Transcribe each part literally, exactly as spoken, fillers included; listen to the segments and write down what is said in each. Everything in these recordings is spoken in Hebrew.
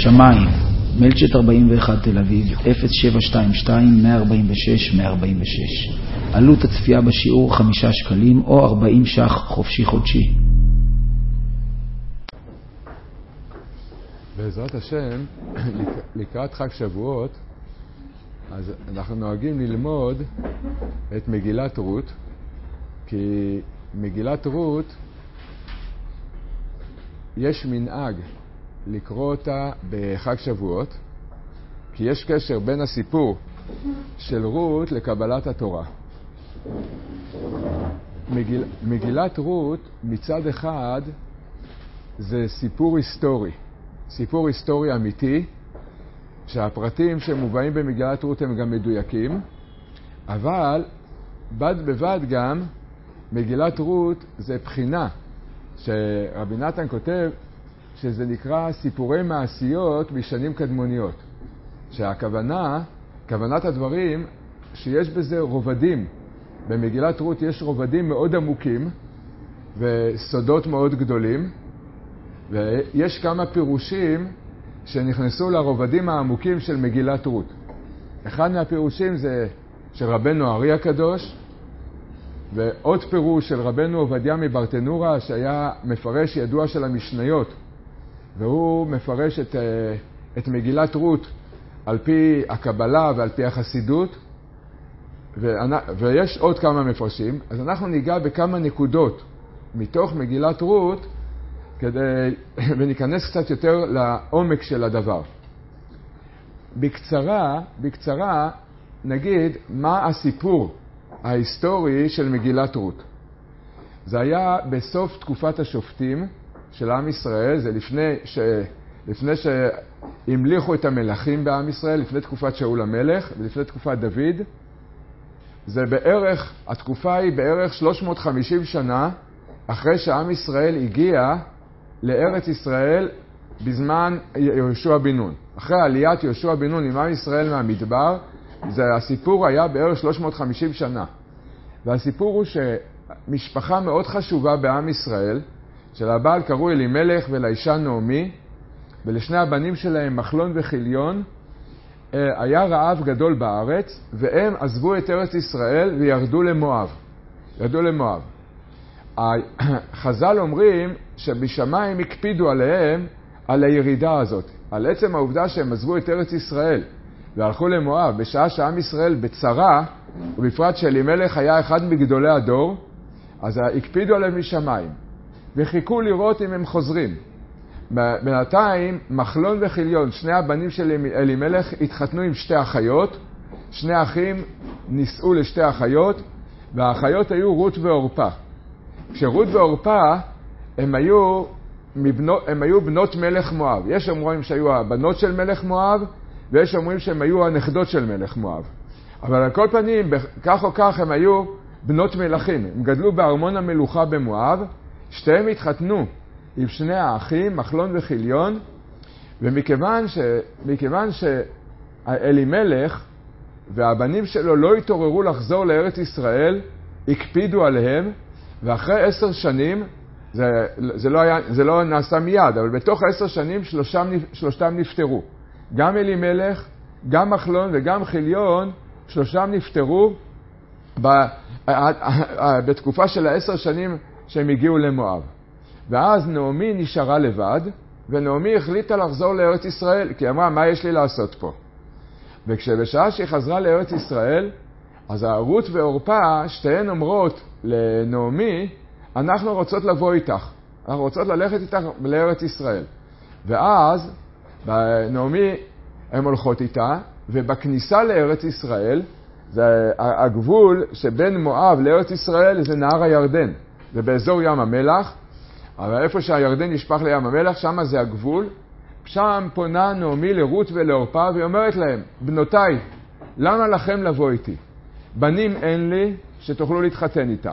שמיים, מלצ'ט ארבעים ואחת תל אביב, אפס שבע שתיים שתיים מאה ארבעים ושש מאה ארבעים ושש. עלות הצפייה בשיעור חמישה שקלים או ארבעים ש"ח חופשי חודשי. בעזרת השם, לקראת חג שבועות, אז אנחנו נוהגים ללמוד את מגילת רות, כי מגילת רות יש מנהג לקרוא אותה בחג שבועות, כי יש קשר בין הסיפור של רות לקבלת התורה. מגיל, מגילת רות מצד אחד זה סיפור היסטורי, סיפור היסטורי אמיתי, שהפרטים שמובאים במגילת רות הם גם מדויקים, אבל בד בבד גם מגילת רות זה בחינה שרבי נתן כותב שזה נקרא סיפורי מעשיות בשנים קדמוניות, שהכוונה, כוונת הדברים שיש בזה רובדים. במגילת רות יש רובדים מאוד עמוקים וסודות מאוד גדולים, ויש כמה פירושים שנכנסו לרובדים העמוקים של מגילת רות. אחד מהפירושים זה של רבנו הארי הקדוש, ועוד פירוש של רבנו עובדיה מברטנורה, שהיה מפרש ידוע של המשניות, והוא מפרש את, את מגילת רות על פי הקבלה ועל פי החסידות, ויש עוד כמה מפרשים. אז אנחנו ניגע בכמה נקודות מתוך מגילת רות, כדי, וניכנס קצת יותר לעומק של הדבר. בקצרה, בקצרה נגיד מה הסיפור ההיסטורי של מגילת רות. זה היה בסוף תקופת השופטים של עם ישראל, זה לפני, ש... לפני שהמליכו את המלכים בעם ישראל, לפני תקופת שאול המלך ולפני תקופת דוד. זה בערך, התקופה היא בערך שלוש מאות וחמישים שנה אחרי שעם ישראל הגיע לארץ ישראל בזמן יהושע בן נון. אחרי עליית יהושע בן נון עם עם ישראל מהמדבר, זה, הסיפור היה בערך שלוש מאות וחמישים שנה. והסיפור הוא שמשפחה מאוד חשובה בעם ישראל, שלבעל קראו אלימלך ולאישה נעמי, ולשני הבנים שלהם מחלון וחיליון, היה רעב גדול בארץ, והם עזבו את ארץ ישראל וירדו למואב. ירדו למואב. חז"ל אומרים שבשמיים הקפידו עליהם על הירידה הזאת, על עצם העובדה שהם עזבו את ארץ ישראל והלכו למואב בשעה שעם ישראל בצרה, ובפרט שאלימלך היה אחד מגדולי הדור, אז הקפידו עליהם משמיים וחיכו לראות אם הם חוזרים. בינתיים מחלון וחיליון, שני הבנים של אלימלך, התחתנו עם שתי אחיות. שני אחים נישאו לשתי אחיות, והאחיות היו רות ואורפה. כשרות ואורפה הם היו, מבנות, הם היו בנות מלך מואב. יש אומרים שהיו הבנות של מלך מואב, ויש אומרים שהם היו הנכדות של מלך מואב. אבל על כל פנים, כך או כך הם היו בנות מלכים. הם גדלו בארמון המלוכה במואב, שתיהם התחתנו עם שני האחים, מחלון וחיליון, ומכיוון ש, מכיוון שאלימלך והבנים שלו לא התעוררו לחזור לארץ ישראל, הקפידו עליהם, ואחרי עשר שנים, זה, זה, לא היה, זה לא נעשה מיד, אבל בתוך עשר שנים שלושם, שלושתם נפטרו. גם אלימלך, גם מחלון וגם חיליון, שלושם נפטרו ב, בתקופה של העשר שנים שהם הגיעו למואב. ואז נעמי נשארה לבד, ונעמי החליטה לחזור לארץ ישראל, כי היא אמרה, מה יש לי לעשות פה? וכשבשעה שהיא חזרה לארץ ישראל, אז רות ואורפה, שתיהן אומרות לנעמי, אנחנו רוצות לבוא איתך, אנחנו רוצות ללכת איתך לארץ ישראל. ואז נעמי הן הולכות איתה, ובכניסה לארץ ישראל, זה הגבול שבין מואב לארץ ישראל, זה נהר הירדן, זה באזור ים המלח, אבל איפה שהירדן נשפך לים המלח, שם זה הגבול. שם פונה נעמי לרות ולאורפה, והיא אומרת להם, בנותיי, למה לכם לבוא איתי? בנים אין לי שתוכלו להתחתן איתם.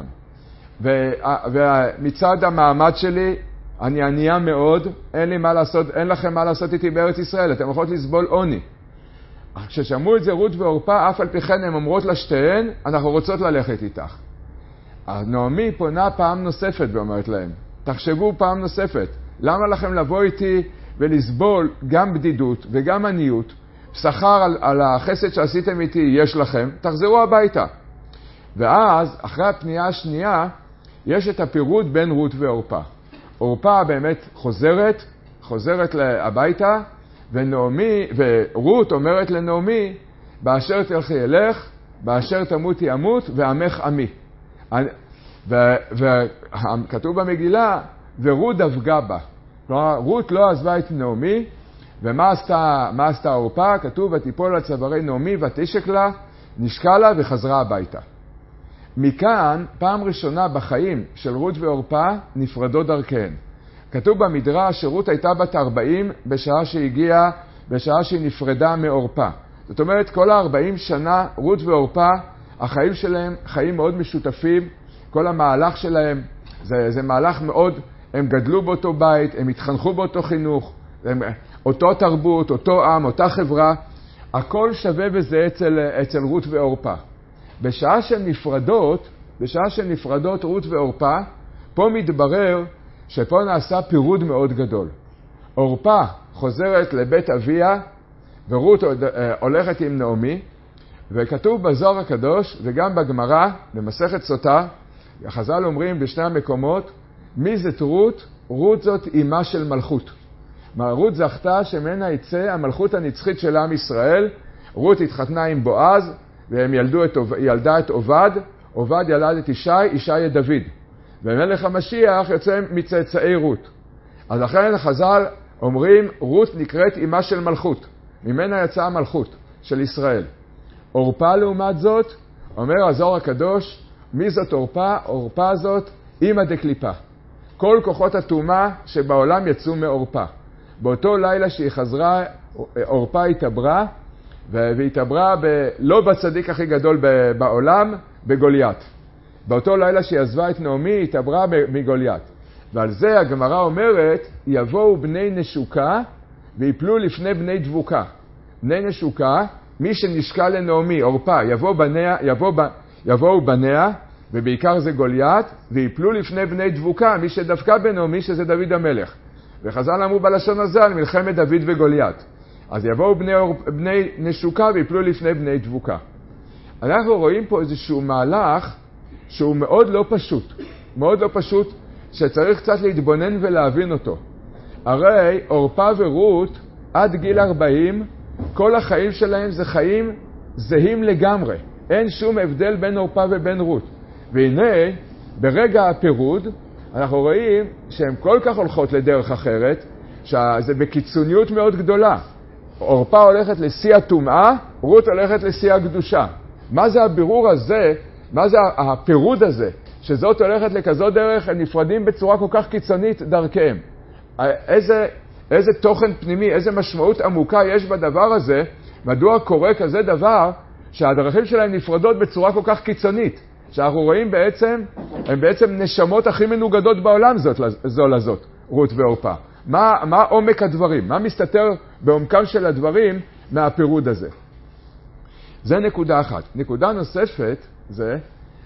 ומצד המעמד שלי, אני ענייה מאוד, אין לי מה לעשות, אין לכם מה לעשות איתי בארץ ישראל, אתם יכולות לסבול עוני. כששמעו את זה רות ואורפה, אף על פי כן הן אומרות לשתיהן, אנחנו רוצות ללכת איתך. אז נעמי פונה פעם נוספת ואומרת להם, תחשבו פעם נוספת, למה לכם לבוא איתי ולסבול גם בדידות וגם עניות, שכר על, על החסד שעשיתם איתי יש לכם, תחזרו הביתה. ואז, אחרי הפנייה השנייה, יש את הפירוד בין רות ואורפה. אורפה באמת חוזרת, חוזרת הביתה, ונעמי, ורות אומרת לנעמי, באשר תלכי ילך, באשר תמותי אמות, ועמך עמי. וכתוב במגילה, ורות דבגה בה. כלומר, רות לא עזבה את נעמי, ומה עשתה, מה עשתה אורפה? כתוב, ותיפול על צווארי נעמי, ותשק לה, נשקה לה וחזרה הביתה. מכאן, פעם ראשונה בחיים של רות ואורפה, נפרדות דרכיהן. כתוב במדרש שרות הייתה בת ארבעים בשעה שהגיעה, בשעה שהיא נפרדה מאורפה. זאת אומרת, כל ה-ארבעים שנה, רות ואורפה, החיים שלהם חיים מאוד משותפים, כל המהלך שלהם, זה, זה מהלך מאוד, הם גדלו באותו בית, הם התחנכו באותו חינוך, הם, אותו תרבות, אותו עם, אותה חברה, הכל שווה בזה אצל, אצל רות ואורפה. בשעה שהן נפרדות, בשעה שהן נפרדות רות ואורפה, פה מתברר שפה נעשה פירוד מאוד גדול. אורפה חוזרת לבית אביה, ורות הולכת עם נעמי, וכתוב בזוהר הקדוש וגם בגמרא, במסכת סוטה, החז"ל אומרים בשני המקומות, מי זאת רות? רות זאת אימה של מלכות. רות זכתה שמנה יצא המלכות הנצחית של עם ישראל. רות התחתנה עם בועז, והם ילדו את, ילדה את עובד, עובד ילד את ישי, ישי את דוד. ומלך המשיח יוצא מצאצאי רות. אז לכן החז"ל אומרים, רות נקראת אימה של מלכות. ממנה יצאה המלכות של ישראל. אורפה לעומת זאת, אומר הזוהר הקדוש, מי זאת אורפה? אורפה זאת אימא דקליפה. כל כוחות הטומאה שבעולם יצאו מאורפה. באותו לילה שהיא חזרה, אורפה התעברה, והתעברה ב... לא בצדיק הכי גדול בעולם, בגוליית. באותו לילה שהיא עזבה את נעמי, התעברה מגוליית. ועל זה הגמרא אומרת, יבואו בני נשוקה ויפלו לפני בני דבוקה. בני נשוקה, מי שנשקה לנעמי, אורפה, יבוא בניה, יבוא, יבואו בניה, ובעיקר זה גוליית, ויפלו לפני בני דבוקה, מי שדווקא בנעמי, שזה דוד המלך. וחז"ל אמרו בלשון הזה על מלחמת דוד וגוליית. אז יבואו בני, בני נשוקה ויפלו לפני בני דבוקה. אנחנו רואים פה איזשהו מהלך שהוא מאוד לא פשוט. מאוד לא פשוט שצריך קצת להתבונן ולהבין אותו. הרי אורפה ורות עד גיל ארבעים, כל החיים שלהם זה חיים זהים לגמרי. אין שום הבדל בין אורפה ובין רות. והנה, ברגע הפירוד, אנחנו רואים שהן כל כך הולכות לדרך אחרת, שזה בקיצוניות מאוד גדולה. אורפה הולכת לשיא הטומאה, רות הולכת לשיא הקדושה. מה זה הבירור הזה? מה זה הפירוד הזה? שזאת הולכת לכזאת דרך, הם נפרדים בצורה כל כך קיצונית דרכיהם. איזה, איזה תוכן פנימי, איזה משמעות עמוקה יש בדבר הזה, מדוע קורה כזה דבר שהדרכים שלהם נפרדות בצורה כל כך קיצונית. שאנחנו רואים בעצם, הם בעצם נשמות הכי מנוגדות בעולם זאת, זו לזאת, רות ואורפה. מה, מה עומק הדברים? מה מסתתר בעומקם של הדברים מהפירוד הזה? זה נקודה אחת. נקודה נוספת זה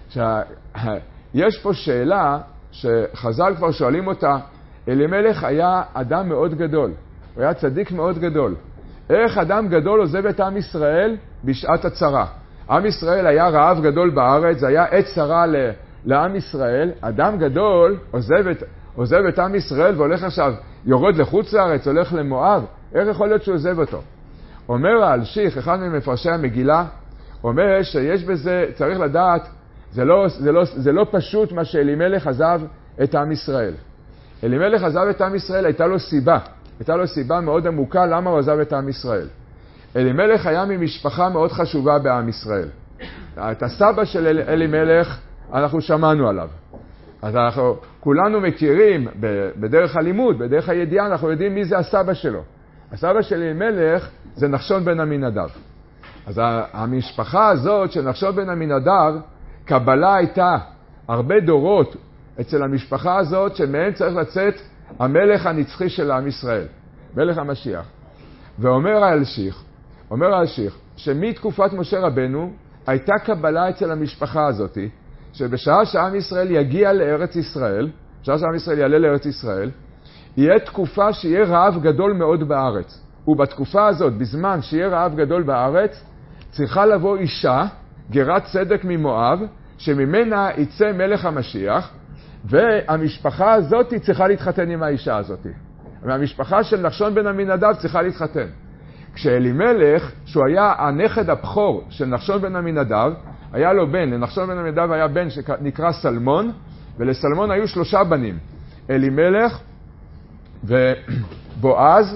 שיש פה שאלה שחז"ל כבר שואלים אותה, אלימלך היה אדם מאוד גדול, הוא היה צדיק מאוד גדול. איך אדם גדול עוזב את עם ישראל בשעת הצרה? עם ישראל היה רעב גדול בארץ, זה היה עת צרה לעם ישראל. אדם גדול עוזב את, עוזב את עם ישראל והולך עכשיו, יורד לחוץ לארץ, הולך למואב. איך יכול להיות שהוא עוזב אותו? אומר האלשיך, אחד ממפרשי המגילה, אומר שיש בזה, צריך לדעת, זה לא, זה לא, זה לא פשוט מה שאלימלך עזב את עם ישראל. אלימלך עזב את עם ישראל, הייתה לו סיבה. הייתה לו סיבה מאוד עמוקה למה הוא עזב את עם ישראל. אלימלך היה ממשפחה מאוד חשובה בעם ישראל. את הסבא של אל, אלימלך אנחנו שמענו עליו. אז אנחנו כולנו מכירים בדרך הלימוד, בדרך הידיעה, אנחנו יודעים מי זה הסבא שלו. הסבא של אלימלך זה נחשון בן עמינדב. אז המשפחה הזאת של נחשון בן עמינדב, קבלה הייתה הרבה דורות אצל המשפחה הזאת, שמהם צריך לצאת המלך הנצחי של עם ישראל, מלך המשיח. ואומר האלשיך, אומר האלשיך, שמתקופת משה רבנו הייתה קבלה אצל המשפחה הזאת, שבשעה שעם ישראל יגיע לארץ ישראל, בשעה שעם ישראל יעלה לארץ ישראל, יהיה תקופה שיהיה רעב גדול מאוד בארץ. ובתקופה הזאת, בזמן שיהיה רעב גדול בארץ, צריכה לבוא אישה, גרת צדק ממואב, שממנה יצא מלך המשיח, והמשפחה הזאת צריכה להתחתן עם האישה הזאת. והמשפחה של נחשון בן עמינדב צריכה להתחתן. כשאלימלך, שהוא היה הנכד הבכור של נחשון בן עמינדב, היה לו בן, לנחשון בן עמינדב היה בן שנקרא סלמון, ולסלמון היו שלושה בנים, אלימלך ובועז,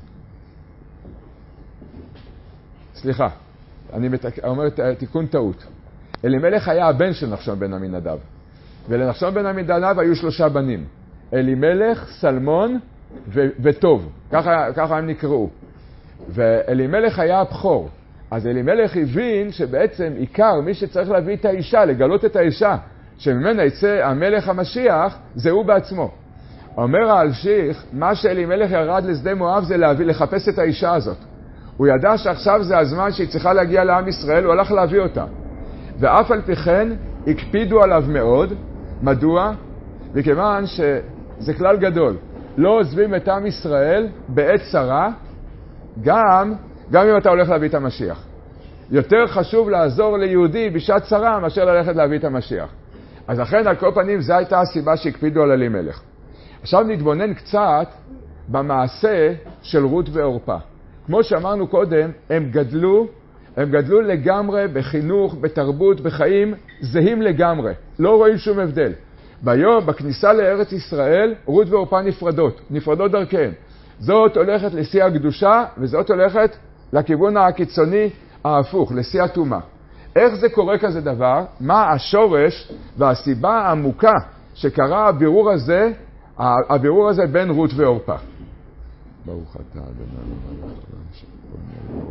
סליחה, אני מתק... אומר תיקון טעות. אלימלך היה הבן של נחשון בן עמינדב, ולנחשון בן עמינדב היו שלושה בנים, אלימלך, סלמון ו... וטוב, ככה, ככה הם נקראו. ואלימלך היה הבכור. אז אלימלך הבין שבעצם עיקר מי שצריך להביא את האישה, לגלות את האישה, שממנה יצא המלך המשיח, זה הוא בעצמו. אומר האלשיך, מה שאלימלך ירד לשדה מואב זה להביא, לחפש את האישה הזאת. הוא ידע שעכשיו זה הזמן שהיא צריכה להגיע לעם ישראל, הוא הלך להביא אותה. ואף על פי כן הקפידו עליו מאוד. מדוע? וכיוון שזה כלל גדול. לא עוזבים את עם ישראל בעת צרה, גם, גם אם אתה הולך להביא את המשיח. יותר חשוב לעזור ליהודי בשעת צרה מאשר ללכת להביא את המשיח. אז לכן על כל פנים זו הייתה הסיבה שהקפידו על אלימלך. עכשיו נתבונן קצת במעשה של רות ואורפה. כמו שאמרנו קודם, הם גדלו, הם גדלו לגמרי בחינוך, בתרבות, בחיים זהים לגמרי. לא רואים שום הבדל. ביום, בכניסה לארץ ישראל, רות ואורפה נפרדות, נפרדות דרכיהן. זאת הולכת לשיא הקדושה, וזאת הולכת לכיוון הקיצוני ההפוך, לשיא הטומאה. איך זה קורה כזה דבר? מה השורש והסיבה העמוקה שקרה הבירור הזה, הבירור הזה בין רות ואורפה? ברוך אתה אדוני מלך העולם שפונה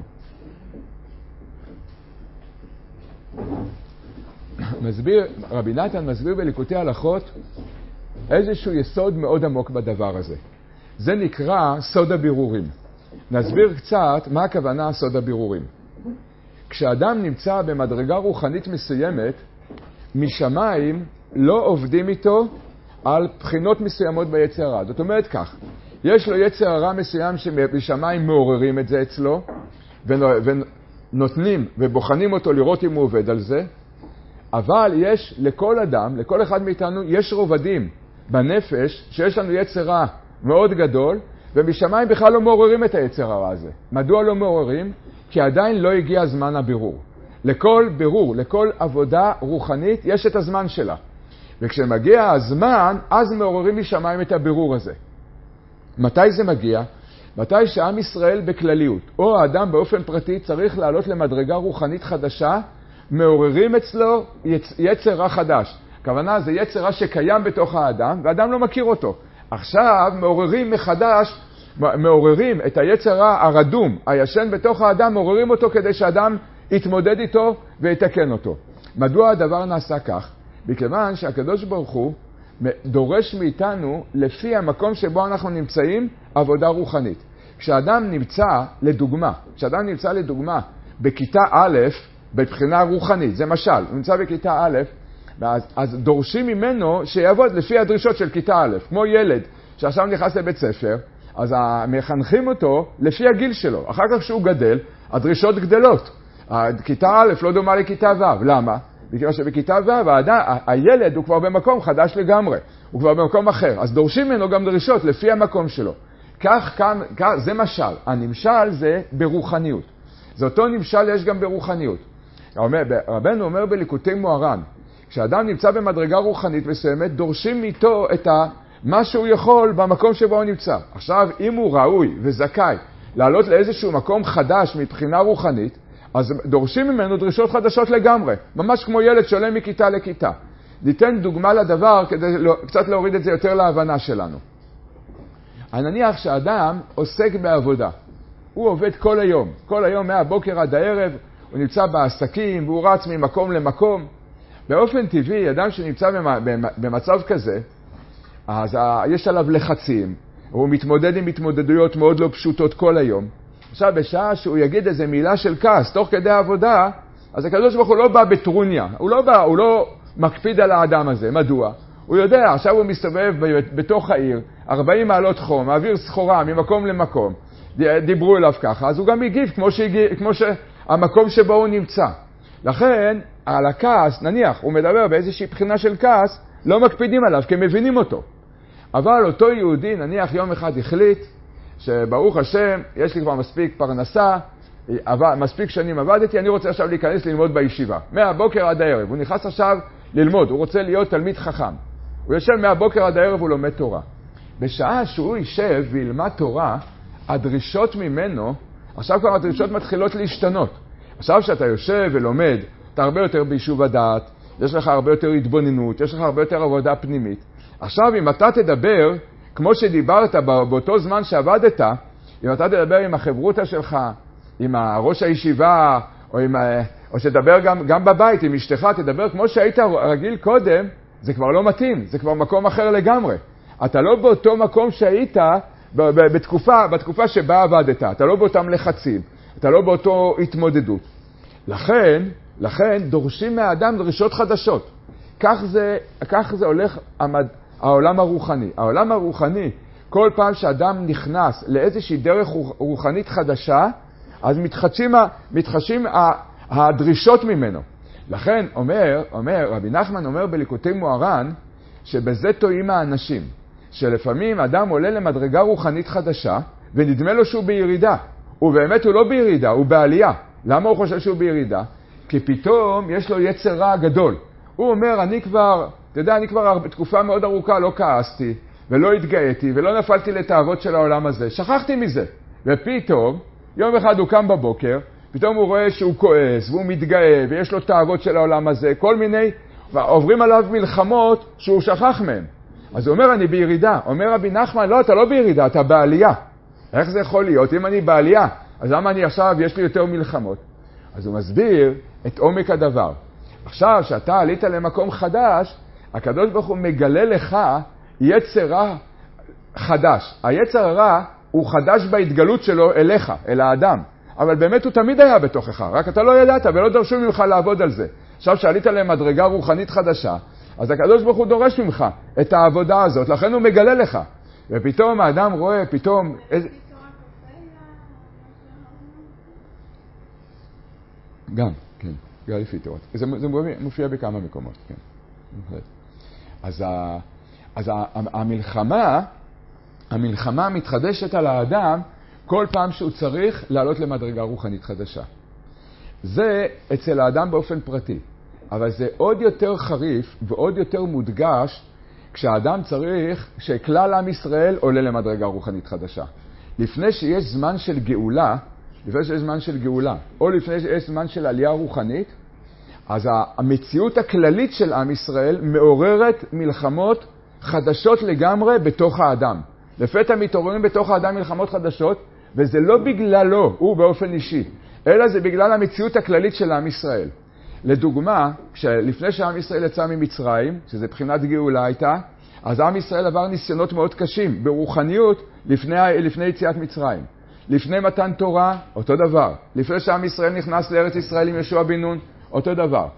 בו. מסביר, רבי נתן מסביר בליקוטי הלכות איזשהו יסוד מאוד עמוק בדבר הזה. זה נקרא סוד הבירורים. נסביר קצת מה הכוונה סוד הבירורים. כשאדם נמצא במדרגה רוחנית מסוימת, משמיים לא עובדים איתו על בחינות מסוימות ביצר הרע. זאת אומרת כך, יש לו יצר הרע מסוים שמשמיים מעוררים את זה אצלו, ונותנים ובוחנים אותו לראות אם הוא עובד על זה, אבל יש לכל אדם, לכל אחד מאיתנו, יש רובדים בנפש שיש לנו יצר רע מאוד גדול, ומשמיים בכלל לא מעוררים את היצר הרע הזה. מדוע לא מעוררים? כי עדיין לא הגיע זמן הבירור. לכל בירור, לכל עבודה רוחנית, יש את הזמן שלה. וכשמגיע הזמן, אז מעוררים משמיים את הבירור הזה. מתי זה מגיע? מתי שעם ישראל בכלליות, או האדם באופן פרטי צריך לעלות למדרגה רוחנית חדשה, מעוררים אצלו יצר רע חדש. הכוונה זה יצר רע שקיים בתוך האדם, והאדם לא מכיר אותו. עכשיו מעוררים מחדש, מעוררים את היצר רע הרדום, הישן בתוך האדם, מעוררים אותו כדי שהאדם יתמודד איתו ויתקן אותו. מדוע הדבר נעשה כך? מכיוון שהקדוש ברוך הוא דורש מאיתנו, לפי המקום שבו אנחנו נמצאים, עבודה רוחנית. כשאדם נמצא, לדוגמה, כשאדם נמצא לדוגמה בכיתה א', בבחינה רוחנית, זה משל, הוא נמצא בכיתה א', אז, אז דורשים ממנו שיעבוד לפי הדרישות של כיתה א', כמו ילד שעכשיו נכנס לבית ספר, אז מחנכים אותו לפי הגיל שלו. אחר כך שהוא גדל, הדרישות גדלות. כיתה א' לא דומה לכיתה ו'. למה? בגלל שבכיתה ו' הילד הוא כבר במקום חדש לגמרי, הוא כבר במקום אחר, אז דורשים ממנו גם דרישות לפי המקום שלו. כך, כאן, כך, זה משל. הנמשל זה ברוחניות. זה אותו נמשל יש גם ברוחניות. רבנו אומר בליקוטי מוהר"ן, כשאדם נמצא במדרגה רוחנית מסוימת, דורשים איתו את ה, מה שהוא יכול במקום שבו הוא נמצא. עכשיו, אם הוא ראוי וזכאי לעלות לאיזשהו מקום חדש מבחינה רוחנית, אז דורשים ממנו דרישות חדשות לגמרי, ממש כמו ילד שעולה מכיתה לכיתה. ניתן דוגמה לדבר כדי לא, קצת להוריד את זה יותר להבנה שלנו. אני נניח שאדם עוסק בעבודה. הוא עובד כל היום, כל היום מהבוקר עד הערב, הוא נמצא בעסקים והוא רץ ממקום למקום. באופן טבעי, אדם שנמצא במצב כזה, אז יש עליו לחצים, הוא מתמודד עם התמודדויות מאוד לא פשוטות כל היום. עכשיו, בשעה שהוא יגיד איזו מילה של כעס, תוך כדי העבודה, אז הקדוש ברוך הוא לא בא בטרוניה, הוא לא בא, הוא לא מקפיד על האדם הזה. מדוע? הוא יודע, עכשיו הוא מסתובב בתוך העיר, ארבעים מעלות חום, מעביר סחורה ממקום למקום, דיברו אליו ככה, אז הוא גם יגיב כמו, שהגיב, כמו שהמקום שבו הוא נמצא. לכן, על הכעס, נניח, הוא מדבר באיזושהי בחינה של כעס, לא מקפידים עליו, כי מבינים אותו. אבל אותו יהודי, נניח יום אחד החליט, שברוך השם, יש לי כבר מספיק פרנסה, מספיק שנים עבדתי, אני רוצה עכשיו להיכנס ללמוד בישיבה. מהבוקר עד הערב. הוא נכנס עכשיו ללמוד, הוא רוצה להיות תלמיד חכם. הוא יושב מהבוקר עד הערב, הוא לומד תורה. בשעה שהוא יישב וילמד תורה, הדרישות ממנו, עכשיו כבר הדרישות מתחילות להשתנות. עכשיו שאתה יושב ולומד, אתה הרבה יותר ביישוב הדעת, יש לך הרבה יותר התבוננות, יש לך הרבה יותר עבודה פנימית. עכשיו אם אתה תדבר, כמו שדיברת באותו זמן שעבדת, אם אתה תדבר עם החברותה שלך, עם ראש הישיבה, או, עם, או שתדבר גם, גם בבית, עם אשתך, תדבר כמו שהיית רגיל קודם, זה כבר לא מתאים, זה כבר מקום אחר לגמרי. אתה לא באותו מקום שהיית בתקופה, בתקופה שבה עבדת, אתה לא באותם לחצים, אתה לא באותו התמודדות. לכן, לכן דורשים מהאדם דרישות חדשות. כך זה, כך זה הולך המד, העולם הרוחני. העולם הרוחני, כל פעם שאדם נכנס לאיזושהי דרך רוחנית חדשה, אז מתחדשים, מתחדשים הדרישות ממנו. לכן אומר, אומר, רבי נחמן אומר בליקוטי מוהר"ן, שבזה טועים האנשים, שלפעמים אדם עולה למדרגה רוחנית חדשה, ונדמה לו שהוא בירידה. ובאמת הוא לא בירידה, הוא בעלייה. למה הוא חושב שהוא בירידה? כי פתאום יש לו יצר רע גדול. הוא אומר, אני כבר, אתה יודע, אני כבר בתקופה מאוד ארוכה לא כעסתי, ולא התגאיתי, ולא נפלתי לתאוות של העולם הזה. שכחתי מזה. ופתאום, יום אחד הוא קם בבוקר, פתאום הוא רואה שהוא כועס, והוא מתגאה, ויש לו תאוות של העולם הזה, כל מיני, ועוברים עליו מלחמות שהוא שכח מהם. אז הוא אומר, אני בירידה. אומר רבי נחמן, לא, אתה לא בירידה, אתה בעלייה. איך זה יכול להיות? אם אני בעלייה, אז למה אני עכשיו, יש לי יותר מלחמות? אז הוא מסביר את עומק הדבר. עכשיו, שאתה עלית למקום חדש, הקדוש ברוך הוא מגלה לך יצר רע חדש. היצר הרע הוא חדש בהתגלות שלו אליך, אל האדם. אבל באמת הוא תמיד היה בתוכך, רק אתה לא ידעת ולא דרשו ממך לעבוד על זה. עכשיו שעלית למדרגה רוחנית חדשה, אז הקדוש ברוך הוא דורש ממך את העבודה הזאת, לכן הוא מגלה לך. ופתאום האדם רואה, פתאום... איזה... גם, כן, גם לפי תורת. זה, זה מופיע בכמה מקומות, כן. אז, ה, אז ה, המלחמה, המלחמה מתחדשת על האדם כל פעם שהוא צריך לעלות למדרגה רוחנית חדשה. זה אצל האדם באופן פרטי, אבל זה עוד יותר חריף ועוד יותר מודגש כשהאדם צריך שכלל עם ישראל עולה למדרגה רוחנית חדשה. לפני שיש זמן של גאולה, לפני שיש זמן של גאולה, או לפני שיש זמן של עלייה רוחנית, אז המציאות הכללית של עם ישראל מעוררת מלחמות חדשות לגמרי בתוך האדם. לפתע מתעוררים בתוך האדם מלחמות חדשות, וזה לא בגללו, הוא באופן אישי, אלא זה בגלל המציאות הכללית של עם ישראל. לדוגמה, לפני שעם ישראל יצא ממצרים, שזה בחינת גאולה הייתה, אז עם ישראל עבר ניסיונות מאוד קשים ברוחניות לפני, לפני יציאת מצרים. לפני מתן תורה, אותו דבר. לפני שעם ישראל נכנס לארץ ישראל עם ישוע בן נון, אותו דבר.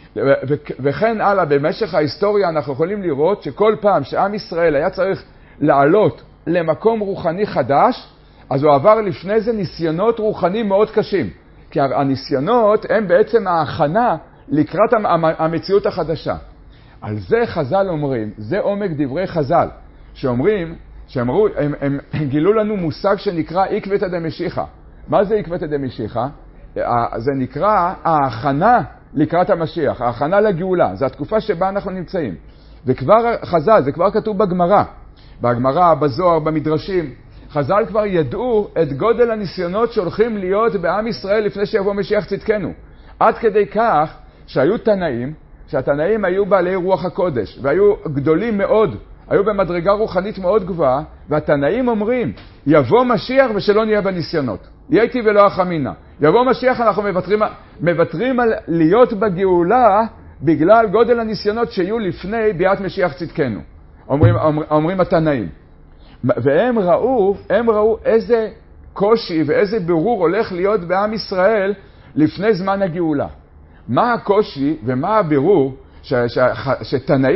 וכן הלאה, במשך ההיסטוריה אנחנו יכולים לראות שכל פעם שעם ישראל היה צריך לעלות למקום רוחני חדש, אז הוא עבר לפני זה ניסיונות רוחניים מאוד קשים. כי הניסיונות הם בעצם ההכנה לקראת המציאות החדשה. על זה חז"ל אומרים, זה עומק דברי חז"ל, שאומרים, שאמרו, הם, הם, הם גילו לנו מושג שנקרא עקבתא דמשיחא. מה זה עקבתא דמשיחא? זה נקרא ההכנה לקראת המשיח, ההכנה לגאולה. זו התקופה שבה אנחנו נמצאים. וכבר חז"ל, זה כבר כתוב בגמרא, בגמרא, בזוהר, במדרשים. חז"ל כבר ידעו את גודל הניסיונות שהולכים להיות בעם ישראל לפני שיבוא משיח צדקנו. עד כדי כך שהיו תנאים, שהתנאים היו בעלי רוח הקודש, והיו גדולים מאוד, היו במדרגה רוחנית מאוד גבוהה, והתנאים אומרים, יבוא משיח ושלא נהיה בניסיונות. יהיה איתי ולא אחמינה. יבוא משיח, אנחנו מבטרים, מבטרים על להיות בגאולה, בגלל גודל הניסיונות שיהיו לפני ביאת משיח צדקנו. אומרים, אומר, אומרים התנאים. והם ראו, הם ראו איזה קושי ואיזה ברור הולך להיות בעם ישראל לפני זמן הגאולה. מה הקושי ומה הבירור ש, ש, ש, שתנאים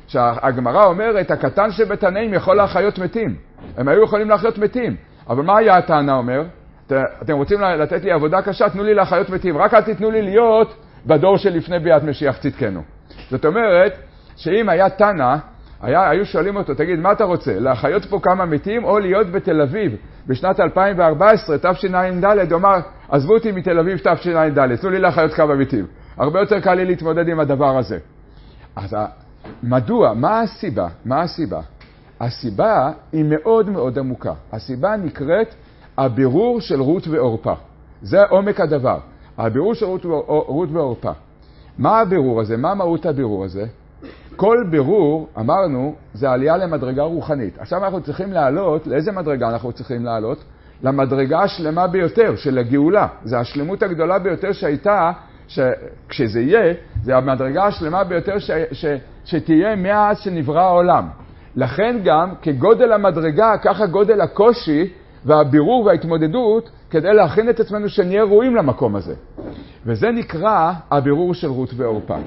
שהגמרא אומרת, הקטן שבתנאים יכול להחיות מתים. הם היו יכולים להחיות מתים. אבל מה היה הטענה אומר? אתם רוצים לתת לי עבודה קשה, תנו לי להחיות מתים. רק אל תתנו לי להיות בדור שלפני ביאת משיח צדקנו. זאת אומרת, שאם היה תנא, היה, היו שואלים אותו, תגיד, מה אתה רוצה? להחיות פה כמה מתים או להיות בתל אביב בשנת אלפיים וארבע עשרה, תשע"ד, הוא אמר, עזבו אותי מתל אביב תשע"ד, תנו לי להחיות כמה מתים. הרבה יותר קל לי להתמודד עם הדבר הזה. אז מדוע? מה הסיבה? מה הסיבה? הסיבה היא מאוד מאוד עמוקה. הסיבה נקראת הבירור של רות ואורפה. זה עומק הדבר. הבירור של רות, רות ואורפה. מה הבירור הזה? מה מהות הבירור הזה? כל בירור, אמרנו, זה עלייה למדרגה רוחנית. עכשיו אנחנו צריכים לעלות, לאיזה מדרגה אנחנו צריכים לעלות? למדרגה השלמה ביותר של הגאולה. זה השלמות הגדולה ביותר שהייתה, שכשזה יהיה, זה המדרגה השלמה ביותר ש, ש, שתהיה מאז שנברא העולם. לכן גם, כגודל המדרגה, ככה גודל הקושי והבירור וההתמודדות, כדי להכין את עצמנו שנהיה ראויים למקום הזה. וזה נקרא הבירור של רות ואורפה.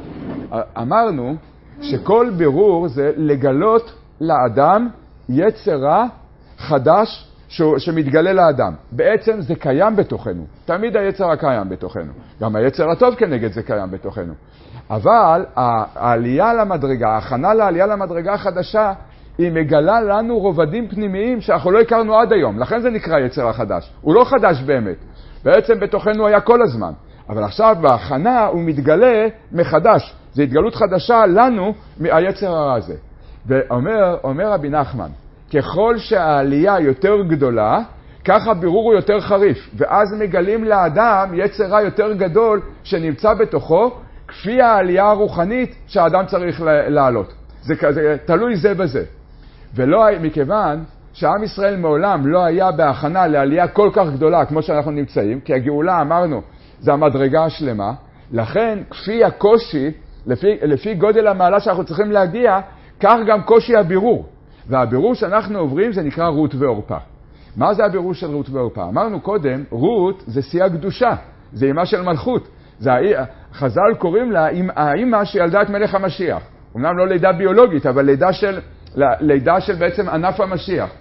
אמרנו שכל בירור זה לגלות לאדם יצרה חדש שמתגלה לאדם. בעצם זה קיים בתוכנו. תמיד היצר הקיים בתוכנו. גם היצר הטוב כנגד זה קיים בתוכנו. אבל העלייה למדרגה, ההכנה לעלייה למדרגה החדשה, היא מגלה לנו רובדים פנימיים שאנחנו לא הכרנו עד היום. לכן זה נקרא יצר החדש. הוא לא חדש באמת. בעצם בתוכנו היה כל הזמן. אבל עכשיו בהכנה הוא מתגלה מחדש. זו התגלות חדשה לנו מהיצר הרע הזה. ואומר, אומר רבי נחמן, ככל שהעלייה יותר גדולה, ככה בירור הוא יותר חריף. ואז מגלים לאדם יצר רע יותר גדול שנמצא בתוכו, כפי העלייה הרוחנית שהאדם צריך לעלות. זה, זה תלוי זה בזה. ולא, מכיוון שעם ישראל מעולם לא היה בהכנה לעלייה כל כך גדולה כמו שאנחנו נמצאים, כי הגאולה, אמרנו, זה המדרגה השלמה, לכן כפי הקושי, לפי, לפי גודל המעלה שאנחנו צריכים להגיע, כך גם קושי הבירור. והבירור שאנחנו עוברים זה נקרא רות ואורפה. מה זה הבירור של רות ואורפה? אמרנו קודם, רות זה שיא הקדושה, זה אימה של מלכות. זה, חז"ל קוראים לה האימא שילדה את מלך המשיח. אמנם לא לידה ביולוגית, אבל לידה של, לידה של בעצם ענף המשיח.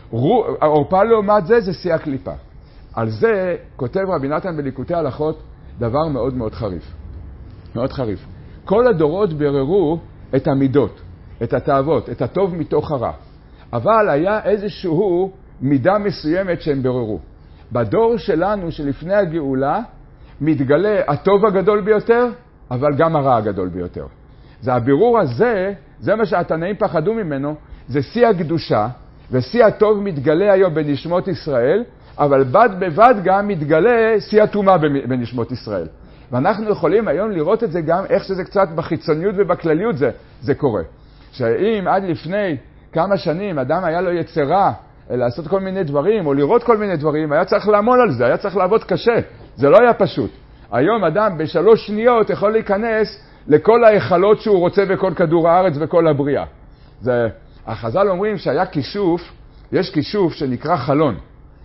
אורפה לעומת זה זה שיא הקליפה. על זה כותב רבי נתן בליקוטי הלכות דבר מאוד מאוד חריף. מאוד חריף. כל הדורות בררו את המידות, את התאוות, את הטוב מתוך הרע. אבל היה איזשהו מידה מסוימת שהם בררו. בדור שלנו שלפני הגאולה מתגלה הטוב הגדול ביותר, אבל גם הרע הגדול ביותר. זה הבירור הזה, זה מה שהתנאים פחדו ממנו, זה שיא הקדושה, ושיא הטוב מתגלה היום בנשמות ישראל, אבל בד בבד גם מתגלה שיא הטומאה בנשמות ישראל. ואנחנו יכולים היום לראות את זה גם איך שזה קצת בחיצוניות ובכלליות זה, זה קורה. שאם עד לפני כמה שנים אדם היה לו יצרה לעשות כל מיני דברים או לראות כל מיני דברים, היה צריך לעמול על זה, היה צריך לעבוד קשה. זה לא היה פשוט. היום אדם בשלוש שניות יכול להיכנס לכל ההיכלות שהוא רוצה בכל כדור הארץ וכל הבריאה. זה, החז"ל אומרים שהיה כישוף, יש כישוף שנקרא חלון.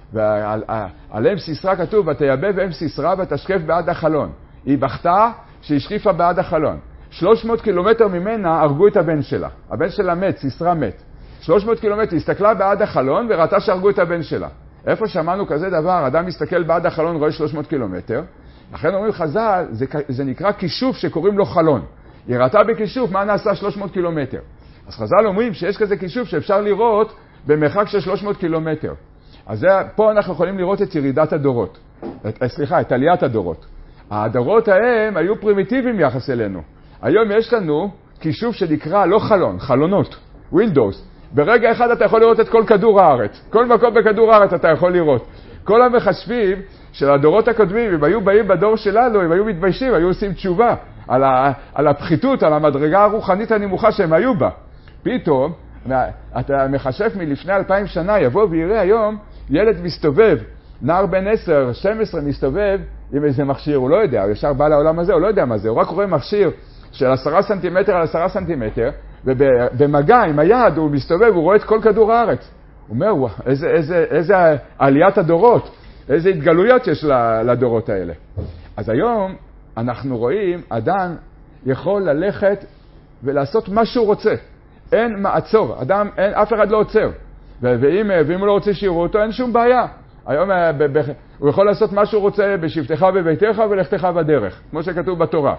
ועל אם סיסרא כתוב, ותייבב אם סיסרא ותשקף בעד החלון. היא בכתה שהשקיפה בעד החלון. שלוש מאות קילומטר ממנה הרגו את הבן שלה. הבן שלה מת, סיסרא מת. שלוש מאות קילומטר, היא הסתכלה בעד החלון וראתה שהרגו את הבן שלה. איפה שמענו כזה דבר? אדם מסתכל בעד החלון רואה שלוש מאות קילומטר. לכן אומרים חז"ל, זה, זה נקרא כישוף שקוראים לו חלון. היא ראתה בכישוף מה נעשה שלוש מאות קילומטר. אז חז"ל אומרים שיש כזה כישוף שאפשר לראות במרחק של שלוש מאות קילומטר. אז זה, פה אנחנו יכולים לראות את ירידת הדורות. את, סליחה, את עליית הדורות. הדורות ההם היו פרימיטיביים יחס אלינו. היום יש לנו כישוף שנקרא לא חלון, חלונות, ווינדוס. ברגע אחד אתה יכול לראות את כל כדור הארץ. כל מקום בכדור הארץ אתה יכול לראות. כל המחשבים של הדורות הקודמים, אם היו באים בדור שלנו, אם היו מתביישים, היו עושים תשובה על, ה, על הפחיתות, על המדרגה הרוחנית הנמוכה שהם היו בה. פתאום, אתה מחשב מלפני אלפיים שנה, יבוא ויראה היום, ילד מסתובב, נער בן עשר, שתים עשרה מסתובב עם איזה מכשיר, הוא לא יודע, הוא ישר בא לעולם הזה, הוא לא יודע מה זה, הוא רק רואה מכשיר של עשרה סנטימטר על עשרה סנטימטר, ובמגע עם היד הוא מסתובב, הוא רואה את כל כדור הארץ. הוא אומר, ווא, איזה, איזה, איזה עליית הדורות, איזה התגלויות יש לדורות האלה. אז היום אנחנו רואים, אדם יכול ללכת ולעשות מה שהוא רוצה. אין מעצור, אדם, אין, אף אחד לא עוצר. ואם, ואם הוא לא רוצה שיראו אותו, אין שום בעיה. היום ב, ב, הוא יכול לעשות מה שהוא רוצה בשבתך בביתך ולכתך בדרך, כמו שכתוב בתורה.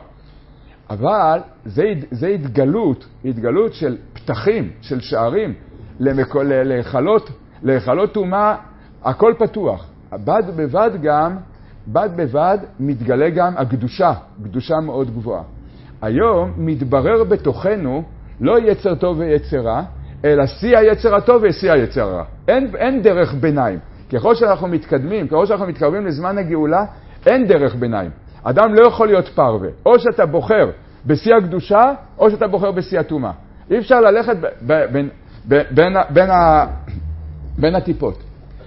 אבל זה, זה התגלות, התגלות של פתחים, של שערים, להיכלות, להיכלות טומאה, הכל פתוח. בד בבד גם, בד בבד מתגלה גם הקדושה, קדושה מאוד גבוהה. היום מתברר בתוכנו לא יצר טוב ויצר רע, אלא שיא היצר הטוב ושיא היצר הרע. אין, אין דרך ביניים. ככל שאנחנו מתקדמים, ככל שאנחנו מתקרבים לזמן הגאולה, אין דרך ביניים. אדם לא יכול להיות פרווה. או שאתה בוחר בשיא הקדושה, או שאתה בוחר בשיא הטומאה. אי אפשר ללכת ב- ב- בין, ב- בין, בין, ה- בין הטיפות.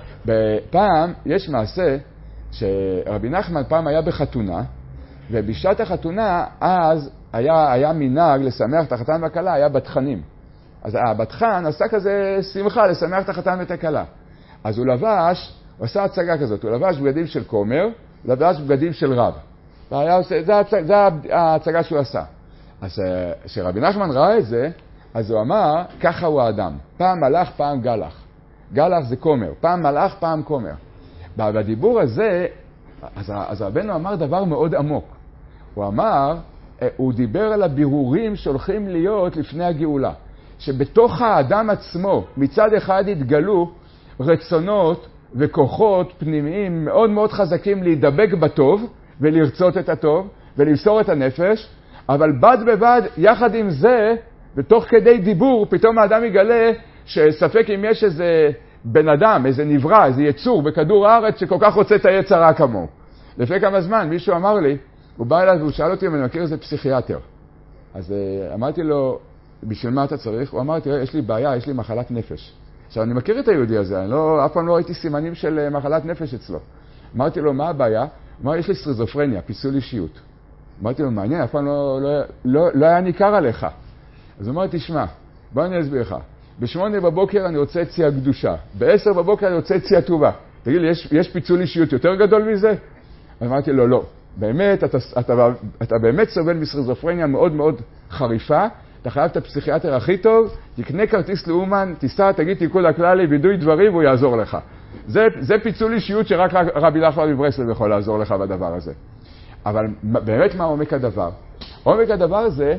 פעם יש מעשה שרבי נחמן פעם היה בחתונה, ובשעת החתונה אז היה, היה מנהג לשמח את החתן והכלה, היה בתחנים. אז הבתחן עשה כזה שמחה לשמח את החתן ואת הכלה. אז הוא לבש, הוא עשה הצגה כזאת, הוא לבש בגדים של כומר, לבש בגדים של רב. והיה עושה, זה, הצג, זה ההצגה שהוא עשה. אז כשרבי נחמן ראה את זה, אז הוא אמר, ככה הוא האדם. פעם מלאך, פעם גלח. גלח זה כומר. פעם מלאך, פעם כומר. בדיבור הזה, אז, אז רבנו אמר דבר מאוד עמוק. הוא אמר, הוא דיבר על הבירורים שהולכים להיות לפני הגאולה. שבתוך האדם עצמו, מצד אחד התגלו רצונות וכוחות פנימיים מאוד מאוד חזקים להידבק בטוב ולרצות את הטוב ולמסור את הנפש, אבל בד בבד, יחד עם זה, בתוך כדי דיבור, פתאום האדם יגלה שספק אם יש איזה בן אדם, איזה נברא, איזה יצור בכדור הארץ שכל כך רוצה את היצר רע כמוהו. לפני כמה זמן מישהו אמר לי, הוא בא אליי והוא שאל אותי אם אני מכיר איזה פסיכיאטר. אז uh, אמרתי לו, בשביל מה אתה צריך? הוא אמר, תראה, יש לי בעיה, יש לי מחלת נפש. עכשיו, אני מכיר את היהודי הזה, אני לא, אף פעם לא ראיתי סימנים של מחלת נפש אצלו. אמרתי לו, מה הבעיה? הוא אמר, יש לי סכיזופרניה, פיסול אישיות. אמרתי לו, מעניין, אף פעם לא, לא, לא, לא היה ניכר עליך. אז הוא אמר, תשמע, בוא אני אסביר לך. בשמונה בבוקר אני רוצה את צי הקדושה, בעשר בבוקר אני רוצה את צי הטובה. תגיד לי, יש, יש פיצול אישיות יותר גדול מזה? אמרתי לו, לא. באמת, אתה, אתה, אתה באמת סובל מסכיזופרניה מאוד מאוד חריפה, אתה חייב את הפסיכיאטר הכי טוב, תקנה כרטיס לאומן, תיסע, תגיד תיקוד הכללי, וידוי דברים, והוא יעזור לך. זה, זה פיצול אישיות שרק רבי נחמן מברסלב יכול לעזור לך בדבר הזה. אבל באמת מה עומק הדבר? עומק הדבר זה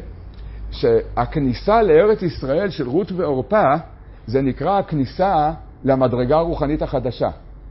שהכניסה לארץ ישראל של רות ואורפה, זה נקרא הכניסה למדרגה הרוחנית החדשה.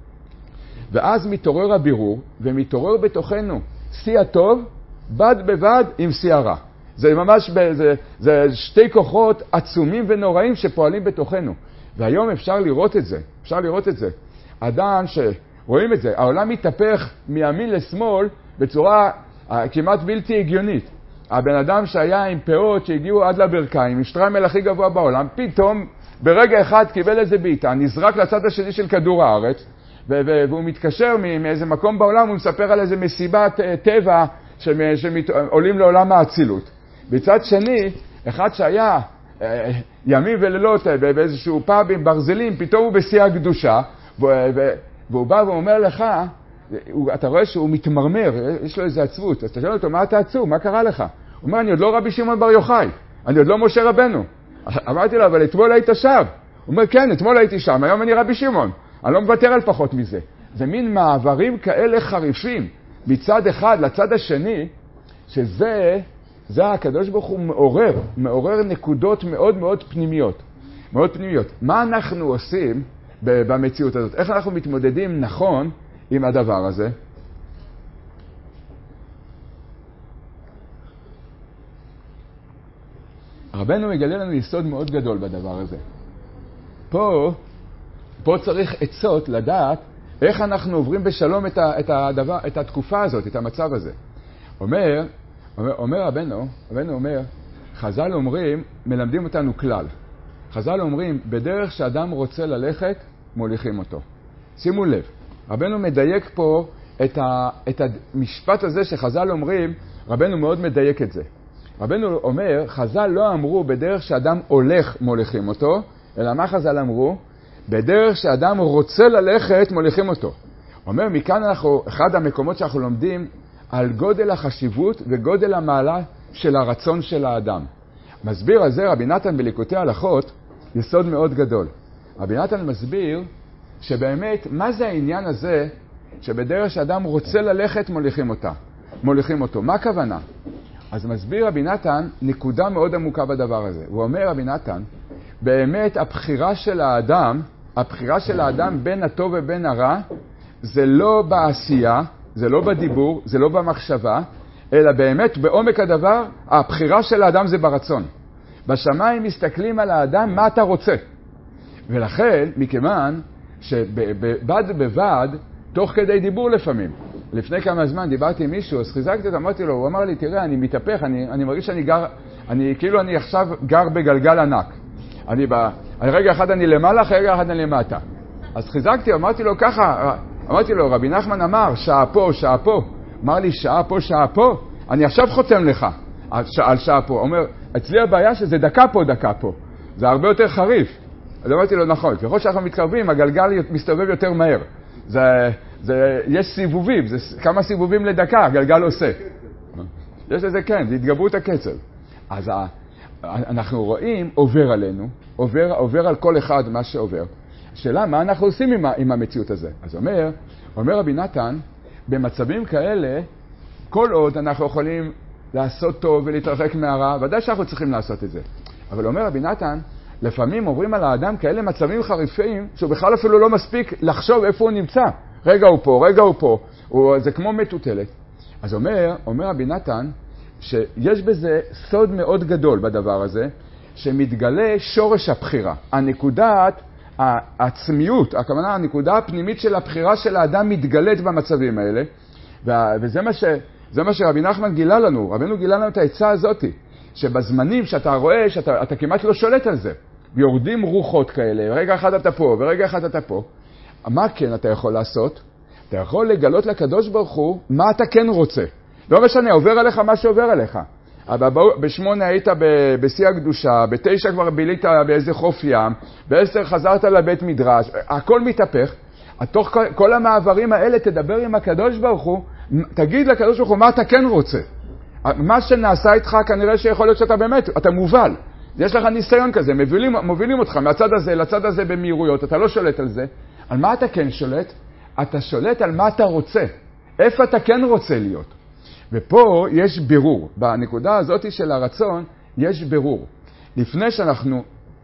ואז מתעורר הבירור, ומתעורר בתוכנו שיא הטוב, בד בבד עם שיא הרע. זה ממש, זה, זה שתי כוחות עצומים ונוראים שפועלים בתוכנו. והיום אפשר לראות את זה, אפשר לראות את זה. אדם שרואים את זה, העולם מתהפך מימין לשמאל בצורה כמעט בלתי הגיונית. הבן אדם שהיה עם פאות שהגיעו עד לברכיים, עם שטריימל הכי גבוה בעולם, פתאום ברגע אחד קיבל איזה בעיטה, נזרק לצד השני של כדור הארץ, והוא מתקשר מאיזה מקום בעולם, הוא מספר על איזה מסיבת טבע שעולים לעולם האצילות. בצד שני, אחד שהיה ימים ולילות באיזשהו פאב עם ברזלים, פתאום הוא בשיא הקדושה, והוא בא ואומר לך, אתה רואה שהוא מתמרמר, יש לו איזה עצבות, אז אתה שואל אותו, מה אתה עצוב? מה קרה לך? הוא אומר, אני עוד לא רבי שמעון בר יוחאי, אני עוד לא משה רבנו. אמרתי לו, אבל אתמול היית שם. הוא אומר, כן, אתמול הייתי שם, היום אני רבי שמעון. אני לא מוותר על פחות מזה. זה מין מעברים כאלה חריפים מצד אחד לצד השני, שזה, זה הקדוש ברוך הוא מעורר, מעורר נקודות מאוד מאוד פנימיות. מאוד פנימיות. מה אנחנו עושים במציאות הזאת? איך אנחנו מתמודדים נכון עם הדבר הזה? רבנו מגלה לנו יסוד מאוד גדול בדבר הזה. פה, פה צריך עצות לדעת איך אנחנו עוברים בשלום את, ה, את, הדבר, את התקופה הזאת, את המצב הזה. אומר, אומר, אומר רבנו, רבנו אומר, חז"ל אומרים, מלמדים אותנו כלל. חז"ל אומרים, בדרך שאדם רוצה ללכת, מוליכים אותו. שימו לב, רבנו מדייק פה את, ה, את המשפט הזה שחז"ל אומרים, רבנו מאוד מדייק את זה. רבנו אומר, חז"ל לא אמרו בדרך שאדם הולך מוליכים אותו, אלא מה חז"ל אמרו? בדרך שאדם רוצה ללכת מוליכים אותו. אומר, מכאן אנחנו, אחד המקומות שאנחנו לומדים על גודל החשיבות וגודל המעלה של הרצון של האדם. מסביר על זה רבי נתן בליקוטי הלכות יסוד מאוד גדול. רבי נתן מסביר שבאמת, מה זה העניין הזה שבדרך שאדם רוצה ללכת מוליכים אותה, מוליכים אותו? מה הכוונה? אז מסביר רבי נתן נקודה מאוד עמוקה בדבר הזה. הוא אומר רבי נתן, באמת הבחירה של האדם, הבחירה של האדם בין הטוב ובין הרע, זה לא בעשייה, זה לא בדיבור, זה לא במחשבה, אלא באמת בעומק הדבר, הבחירה של האדם זה ברצון. בשמיים מסתכלים על האדם מה אתה רוצה. ולכן, מכיוון שבד בבד, תוך כדי דיבור לפעמים, לפני כמה זמן דיברתי עם מישהו, אז חיזקתי אותו, אמרתי לו, הוא אמר לי, תראה, אני מתהפך, אני, אני מרגיש שאני גר, אני, כאילו אני עכשיו גר בגלגל ענק. אני בא, רגע אחד אני למעלה, רגע אחד אני למטה. אז חיזקתי, אמרתי לו ככה, אמרתי לו, רבי נחמן אמר, שעה פה, שעה פה. אמר לי, שעה פה, שעה פה. אני עכשיו חותם לך על, ש... על שעה פה. אומר, אצלי הבעיה שזה דקה פה, דקה פה. זה הרבה יותר חריף. אז אמרתי לו, נכון, ככל שאנחנו מתקרבים, הגלגל מסתובב יותר מהר. זה, זה, יש סיבובים, זה כמה סיבובים לדקה, הגלגל עושה. יש לזה כן, זה התגברות הקצב. אז ה... אנחנו רואים, עובר עלינו, עובר, עובר על כל אחד מה שעובר. השאלה, מה אנחנו עושים עם, עם המציאות הזה? אז אומר, אומר רבי נתן, במצבים כאלה, כל עוד אנחנו יכולים לעשות טוב ולהתרחק מהרע, ודאי שאנחנו צריכים לעשות את זה. אבל אומר רבי נתן, לפעמים עוברים על האדם כאלה מצבים חריפים, שהוא בכלל אפילו לא מספיק לחשוב איפה הוא נמצא. רגע הוא פה, רגע הוא פה, הוא, זה כמו מטוטלת. אז אומר, אומר רבי נתן, שיש בזה סוד מאוד גדול בדבר הזה, שמתגלה שורש הבחירה. הנקודת העצמיות, הכוונה, הנקודה הפנימית של הבחירה של האדם מתגלית במצבים האלה, וזה מה, ש, זה מה שרבי נחמן גילה לנו. רבינו גילה לנו את העצה הזאת, שבזמנים שאתה רואה שאתה אתה כמעט לא שולט על זה, ויורדים רוחות כאלה, רגע אחד אתה פה ורגע אחד אתה פה, מה כן אתה יכול לעשות? אתה יכול לגלות לקדוש ברוך הוא מה אתה כן רוצה. לא משנה, עובר עליך מה שעובר עליך. בשמונה היית בשיא הקדושה, בתשע כבר בילית באיזה חוף ים, בעשר חזרת לבית מדרש, הכל מתהפך. תוך כל המעברים האלה תדבר עם הקדוש ברוך הוא, תגיד לקדוש ברוך הוא מה אתה כן רוצה. מה שנעשה איתך כנראה שיכול להיות שאתה באמת, אתה מובל. יש לך ניסיון כזה, מובילים, מובילים אותך מהצד הזה לצד הזה במהירויות, אתה לא שולט על זה. על מה אתה כן שולט? אתה שולט על מה אתה רוצה. איפה אתה כן רוצה להיות. ופה יש בירור. בנקודה הזאת של הרצון יש בירור. לפני שאנחנו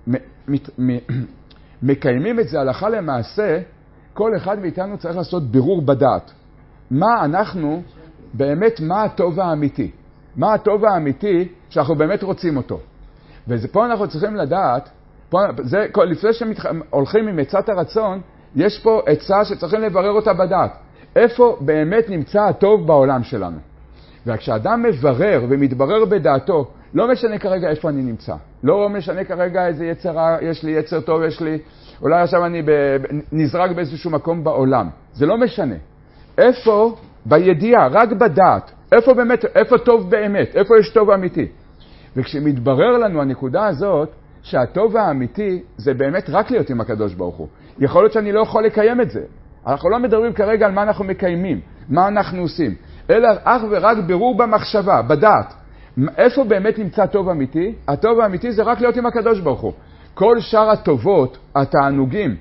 מקיימים את זה הלכה למעשה, כל אחד מאיתנו צריך לעשות בירור בדעת. מה אנחנו, באמת מה הטוב האמיתי? מה הטוב האמיתי שאנחנו באמת רוצים אותו? ופה אנחנו צריכים לדעת, פה, זה, לפני שהולכים עם עצת הרצון, יש פה עצה שצריכים לברר אותה בדעת. איפה באמת נמצא הטוב בעולם שלנו? וכשאדם מברר ומתברר בדעתו, לא משנה כרגע איפה אני נמצא. לא משנה כרגע איזה יצרה, יש לי יצר טוב, יש לי, אולי עכשיו אני ב, נזרק באיזשהו מקום בעולם. זה לא משנה. איפה בידיעה, רק בדעת, איפה באמת, איפה טוב באמת, איפה יש טוב אמיתי. וכשמתברר לנו הנקודה הזאת, שהטוב האמיתי זה באמת רק להיות עם הקדוש ברוך הוא. יכול להיות שאני לא יכול לקיים את זה. אנחנו לא מדברים כרגע על מה אנחנו מקיימים, מה אנחנו עושים, אלא אך ורק בירור במחשבה, בדעת. איפה באמת נמצא טוב אמיתי? הטוב האמיתי זה רק להיות עם הקדוש ברוך הוא. כל שאר הטובות, התענוגים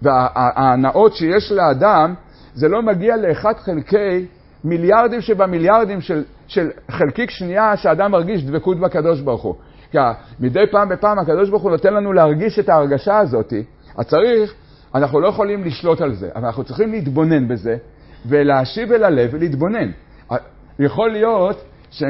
וההנאות שיש לאדם, זה לא מגיע לאחד חלקי מיליארדים שבמיליארדים של, של חלקיק שנייה שהאדם מרגיש דבקות בקדוש ברוך הוא. כי מדי פעם בפעם הקדוש ברוך הוא נותן לנו להרגיש את ההרגשה הזאת. אז צריך, אנחנו לא יכולים לשלוט על זה, אבל אנחנו צריכים להתבונן בזה, ולהשיב אל הלב ולהתבונן. יכול להיות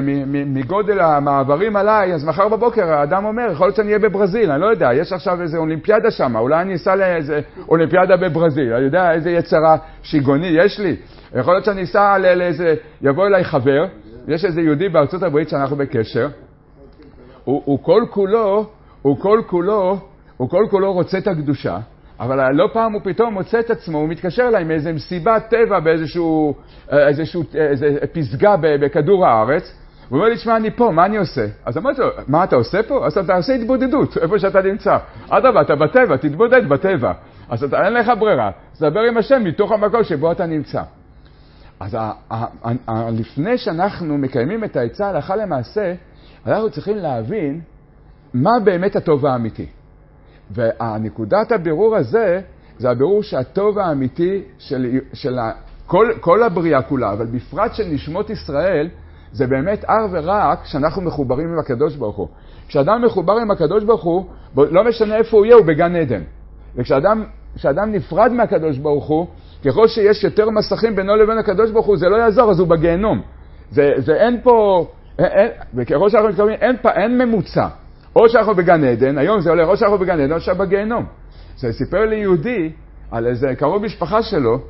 שמגודל המעברים עליי, אז מחר בבוקר האדם אומר, יכול להיות שאני אהיה בברזיל, אני לא יודע, יש עכשיו איזו אולימפיאדה שם, אולי אני אסע לאיזה אולימפיאדה בברזיל, אני יודע איזה יצרה שיגוני יש לי, יכול להיות שאני אסע לאיזה, יבוא אליי חבר, יש איזה יהודי בארצות הברית שאנחנו בקשר, הוא, הוא כל כולו, הוא כל כולו, הוא כל כולו רוצה את הקדושה, אבל לא פעם הוא פתאום מוצא את עצמו, הוא מתקשר אליי מאיזו מסיבת טבע באיזשהו איזשהו, איזו פסגה בכדור הארץ, הוא אומר לי, תשמע, אני פה, מה אני עושה? אז אמרתי לו, מה אתה עושה פה? אז אתה עושה התבודדות, איפה שאתה נמצא. אדרבה, אתה בטבע, תתבודד בטבע. אז אתה, אין לך ברירה, תדבר עם השם מתוך המקום שבו אתה נמצא. אז ה, ה, ה, ה, לפני שאנחנו מקיימים את העצה הלכה למעשה, אנחנו צריכים להבין מה באמת הטוב האמיתי? והנקודת הבירור הזה, זה הבירור שהטוב האמיתי של, של כל, כל הבריאה כולה, אבל בפרט של נשמות ישראל, זה באמת אך ורק שאנחנו מחוברים עם הקדוש ברוך הוא. כשאדם מחובר עם הקדוש ברוך הוא, לא משנה איפה הוא יהיה, הוא בגן עדן. וכשאדם כשאדם נפרד מהקדוש ברוך הוא, ככל שיש יותר מסכים בינו לבין הקדוש ברוך הוא, זה לא יעזור, אז הוא בגיהנום. זה, זה אין פה, אין, וככל שאנחנו מתכוונים, אין, אין ממוצע. או שאנחנו בגן עדן, היום זה עולה, או שאנחנו בגן עדן, או שאנחנו בגיהנום. זה סיפר לי יהודי על איזה קרוב משפחה שלו,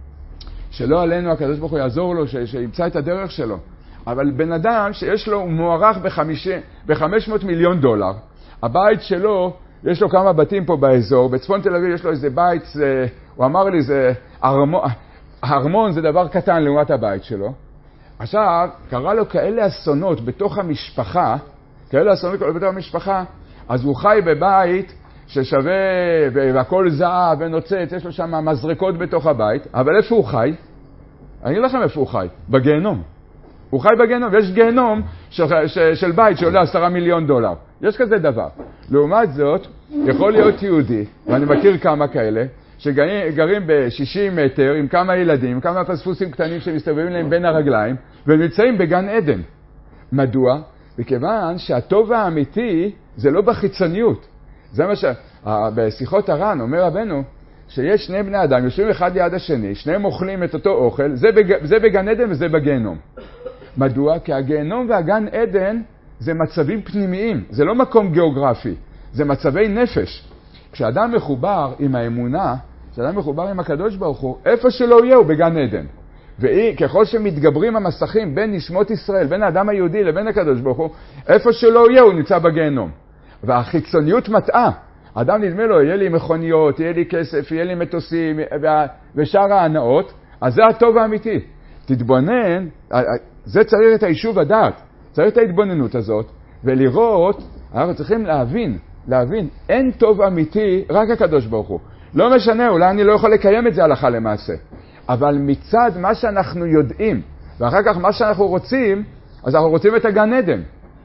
שלא עלינו הקדוש ברוך הוא יעזור לו, ש, שימצא את הדרך שלו. אבל בן אדם שיש לו, הוא מוערך ב-חמש מאות מיליון דולר. הבית שלו, יש לו כמה בתים פה באזור, בצפון תל אביב יש לו איזה בית, זה, הוא אמר לי, זה ארמון, ארמון זה דבר קטן לעומת הבית שלו. עכשיו, קרה לו כאלה אסונות בתוך המשפחה, כאלה אסונות בתוך המשפחה, אז הוא חי בבית ששווה, והכל זהב ונוצץ, יש לו שם מזרקות בתוך הבית, אבל איפה הוא חי? אני אגיד לכם איפה הוא חי, בגיהנום. הוא חי בגיהנום, ויש גיהנום של, של, של בית שעולה עשרה מיליון דולר. יש כזה דבר. לעומת זאת, יכול להיות יהודי, ואני מכיר כמה כאלה, שגרים ב-שישים מטר עם כמה ילדים, עם כמה פספוסים קטנים שמסתובבים להם בין הרגליים, ונמצאים בגן עדן. מדוע? מכיוון שהטוב האמיתי זה לא בחיצוניות. זה מה ש... בשיחות הר"ן אומר רבנו, שיש שני בני אדם, יושבים אחד ליד השני, שניהם אוכלים את אותו אוכל, זה, בג... זה בגן עדן וזה בגיהנום. מדוע? כי הגיהנום והגן עדן זה מצבים פנימיים, זה לא מקום גיאוגרפי, זה מצבי נפש. כשאדם מחובר עם האמונה, כשאדם מחובר עם הקדוש ברוך הוא, איפה שלא יהיה הוא בגן עדן. וככל שמתגברים המסכים בין נשמות ישראל, בין האדם היהודי לבין הקדוש ברוך הוא, איפה שלא יהיה הוא נמצא בגיהנום. והחיצוניות מטעה. אדם נדמה לו, יהיה לי מכוניות, יהיה לי כסף, יהיה לי מטוסים ושאר ההנאות, אז זה הטוב האמיתי. תתבונן, זה צריך את היישוב הדעת, צריך את ההתבוננות הזאת, ולראות, אנחנו צריכים להבין, להבין, אין טוב אמיתי, רק הקדוש ברוך הוא. לא משנה, אולי אני לא יכול לקיים את זה הלכה למעשה, אבל מצד מה שאנחנו יודעים, ואחר כך מה שאנחנו רוצים, אז אנחנו רוצים את הגן עדן.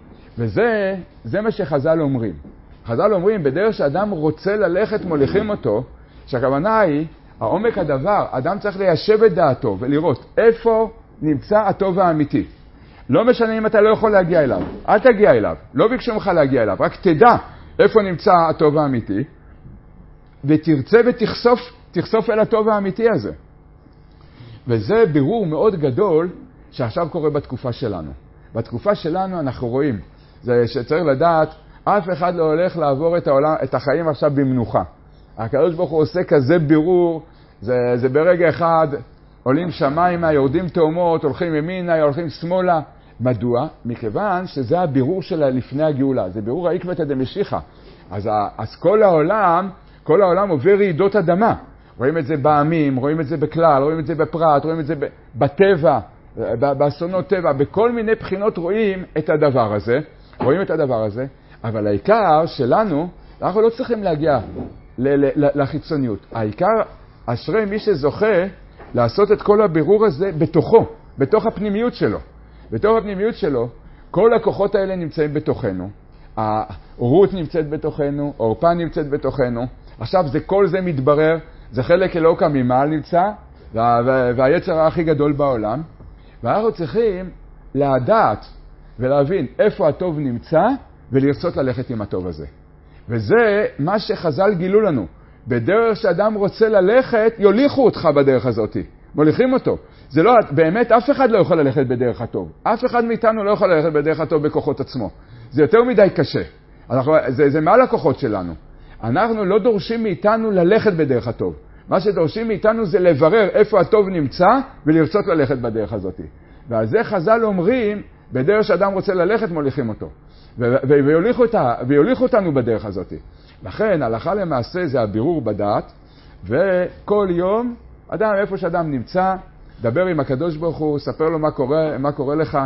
וזה, זה מה שחז"ל אומרים. חז"ל אומרים, בדרך שאדם רוצה ללכת מוליכים אותו, שהכוונה היא, העומק הדבר, אדם צריך ליישב את דעתו ולראות איפה נמצא הטוב האמיתי. לא משנה אם אתה לא יכול להגיע אליו, אל תגיע אליו, לא ביקשו ממך להגיע אליו, רק תדע איפה נמצא הטוב האמיתי, ותרצה ותחשוף תחשוף אל הטוב האמיתי הזה. וזה בירור מאוד גדול שעכשיו קורה בתקופה שלנו. בתקופה שלנו אנחנו רואים, זה שצריך לדעת, אף אחד לא הולך לעבור את, העולם, את החיים עכשיו במנוחה. הקדוש ברוך הוא עושה כזה בירור, זה, זה ברגע אחד, עולים שמיימה, יורדים תאומות, הולכים ימינה, הולכים שמאלה. מדוע? מכיוון שזה הבירור שלה לפני הגאולה, זה בירור העקבתא דמשיחא. אז, אז כל העולם, כל העולם עובר רעידות אדמה. רואים את זה בעמים, רואים את זה בכלל, רואים את זה בפרט, רואים את זה בטבע, באסונות טבע, בכל מיני בחינות רואים את הדבר הזה, רואים את הדבר הזה, אבל העיקר שלנו, אנחנו לא צריכים להגיע לחיצוניות. העיקר, אשרי מי שזוכה לעשות את כל הבירור הזה בתוכו, בתוך הפנימיות שלו. בתוך הפנימיות שלו, כל הכוחות האלה נמצאים בתוכנו. האורות נמצאת בתוכנו, האורפה נמצאת בתוכנו. עכשיו זה, כל זה מתברר, זה חלק אלוקא ממעל נמצא, והיצר הכי גדול בעולם. ואנחנו צריכים לדעת ולהבין איפה הטוב נמצא, ולרצות ללכת עם הטוב הזה. וזה מה שחז"ל גילו לנו. בדרך שאדם רוצה ללכת, יוליכו אותך בדרך הזאת. מוליכים אותו. זה לא, באמת אף אחד לא יכול ללכת בדרך הטוב. אף אחד מאיתנו לא יכול ללכת בדרך הטוב בכוחות עצמו. זה יותר מדי קשה. אנחנו, זה, זה מעל הכוחות שלנו. אנחנו לא דורשים מאיתנו ללכת בדרך הטוב. מה שדורשים מאיתנו זה לברר איפה הטוב נמצא, ולרצות ללכת בדרך הזאת. ועל זה חז"ל אומרים, בדרך שאדם רוצה ללכת, מוליכים אותו. ויוליכו, אותה, ויוליכו אותנו בדרך הזאת. לכן, הלכה למעשה זה הבירור בדעת, וכל יום, אדם, איפה שאדם נמצא, דבר עם הקדוש ברוך הוא, ספר לו מה קורה, מה קורה לך.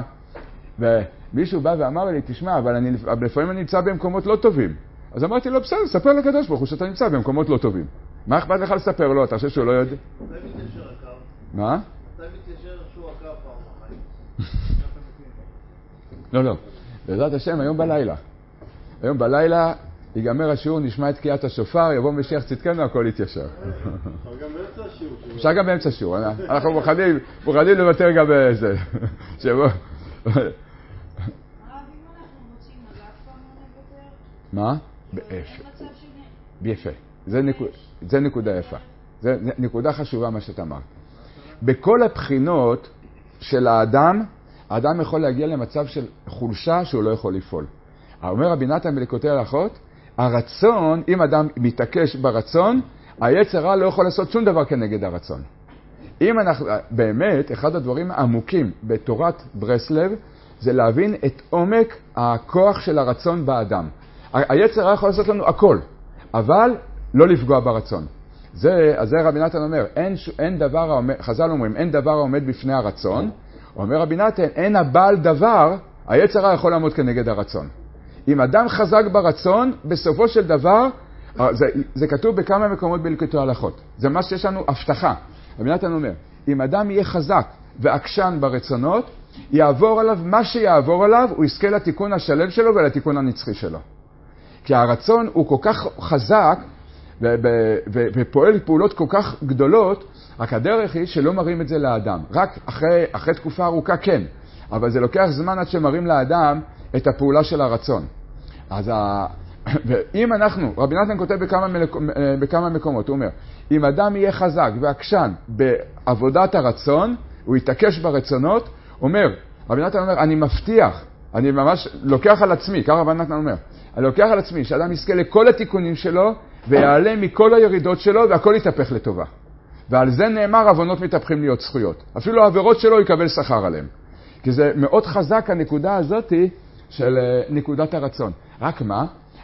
ומישהו בא ואמר לי, תשמע, אבל אני, לפעמים אני נמצא במקומות לא טובים. אז אמרתי לו, בסדר, ספר לקדוש ברוך הוא שאתה נמצא במקומות לא טובים. מה אכפת לך לספר לו? אתה חושב שהוא לא יודע? אתה מתיישר הקו. מה? אתה מתיישר שהוא הקו פעם אחת. לא, לא. בעזרת השם, היום בלילה. היום בלילה ייגמר השיעור, נשמע את תקיעת השופר, יבוא משיח צדקנו, הכל יתיישר. אפשר גם באמצע השיעור. אפשר גם באמצע השיעור. אנחנו מוכנים, מוכנים לוותר גם בזה. שבו... מה? ביפה. ביפה. זה נקודה יפה. זה נקודה חשובה מה שאתה אמרת. בכל הבחינות של האדם, האדם יכול להגיע למצב של חולשה שהוא לא יכול לפעול. אומר רבי נתן בליקוטי הלכות, הרצון, אם אדם מתעקש ברצון, היצר הרע לא יכול לעשות שום דבר כנגד הרצון. אם אנחנו, באמת, אחד הדברים העמוקים בתורת ברסלב, זה להבין את עומק הכוח של הרצון באדם. היצר הרע יכול לעשות לנו הכל, אבל לא לפגוע ברצון. זה, אז זה רבי נתן אומר, אין, אין דבר, חז"ל אומרים, אין דבר העומד בפני הרצון. אומר רבי נתן, אין הבעל דבר, היצר הרע יכול לעמוד כנגד הרצון. אם אדם חזק ברצון, בסופו של דבר, זה, זה כתוב בכמה מקומות בליקוטי הלכות. זה מה שיש לנו הבטחה. רבי נתן אומר, אם אדם יהיה חזק ועקשן ברצונות, יעבור עליו מה שיעבור עליו, הוא יזכה לתיקון השלם שלו ולתיקון הנצחי שלו. כי הרצון הוא כל כך חזק, ו- ו- ו- ופועל פעולות כל כך גדולות, רק הדרך היא שלא מראים את זה לאדם. רק אחרי, אחרי תקופה ארוכה כן, אבל זה לוקח זמן עד שמראים לאדם את הפעולה של הרצון. אז ה... ואם אנחנו, רבי נתן כותב בכמה, מלק... בכמה מקומות, הוא אומר, אם אדם יהיה חזק ועקשן בעבודת הרצון, הוא יתעקש ברצונות, אומר, רבי נתן אומר, אני מבטיח, אני ממש לוקח על עצמי, ככה רבי נתן אומר, אני לוקח על עצמי שאדם יזכה לכל התיקונים שלו, ויעלה מכל הירידות שלו, והכל יתהפך לטובה. ועל זה נאמר, עוונות מתהפכים להיות זכויות. אפילו העבירות שלו יקבל שכר עליהם. כי זה מאוד חזק הנקודה הזאת של נקודת הרצון. רק מה?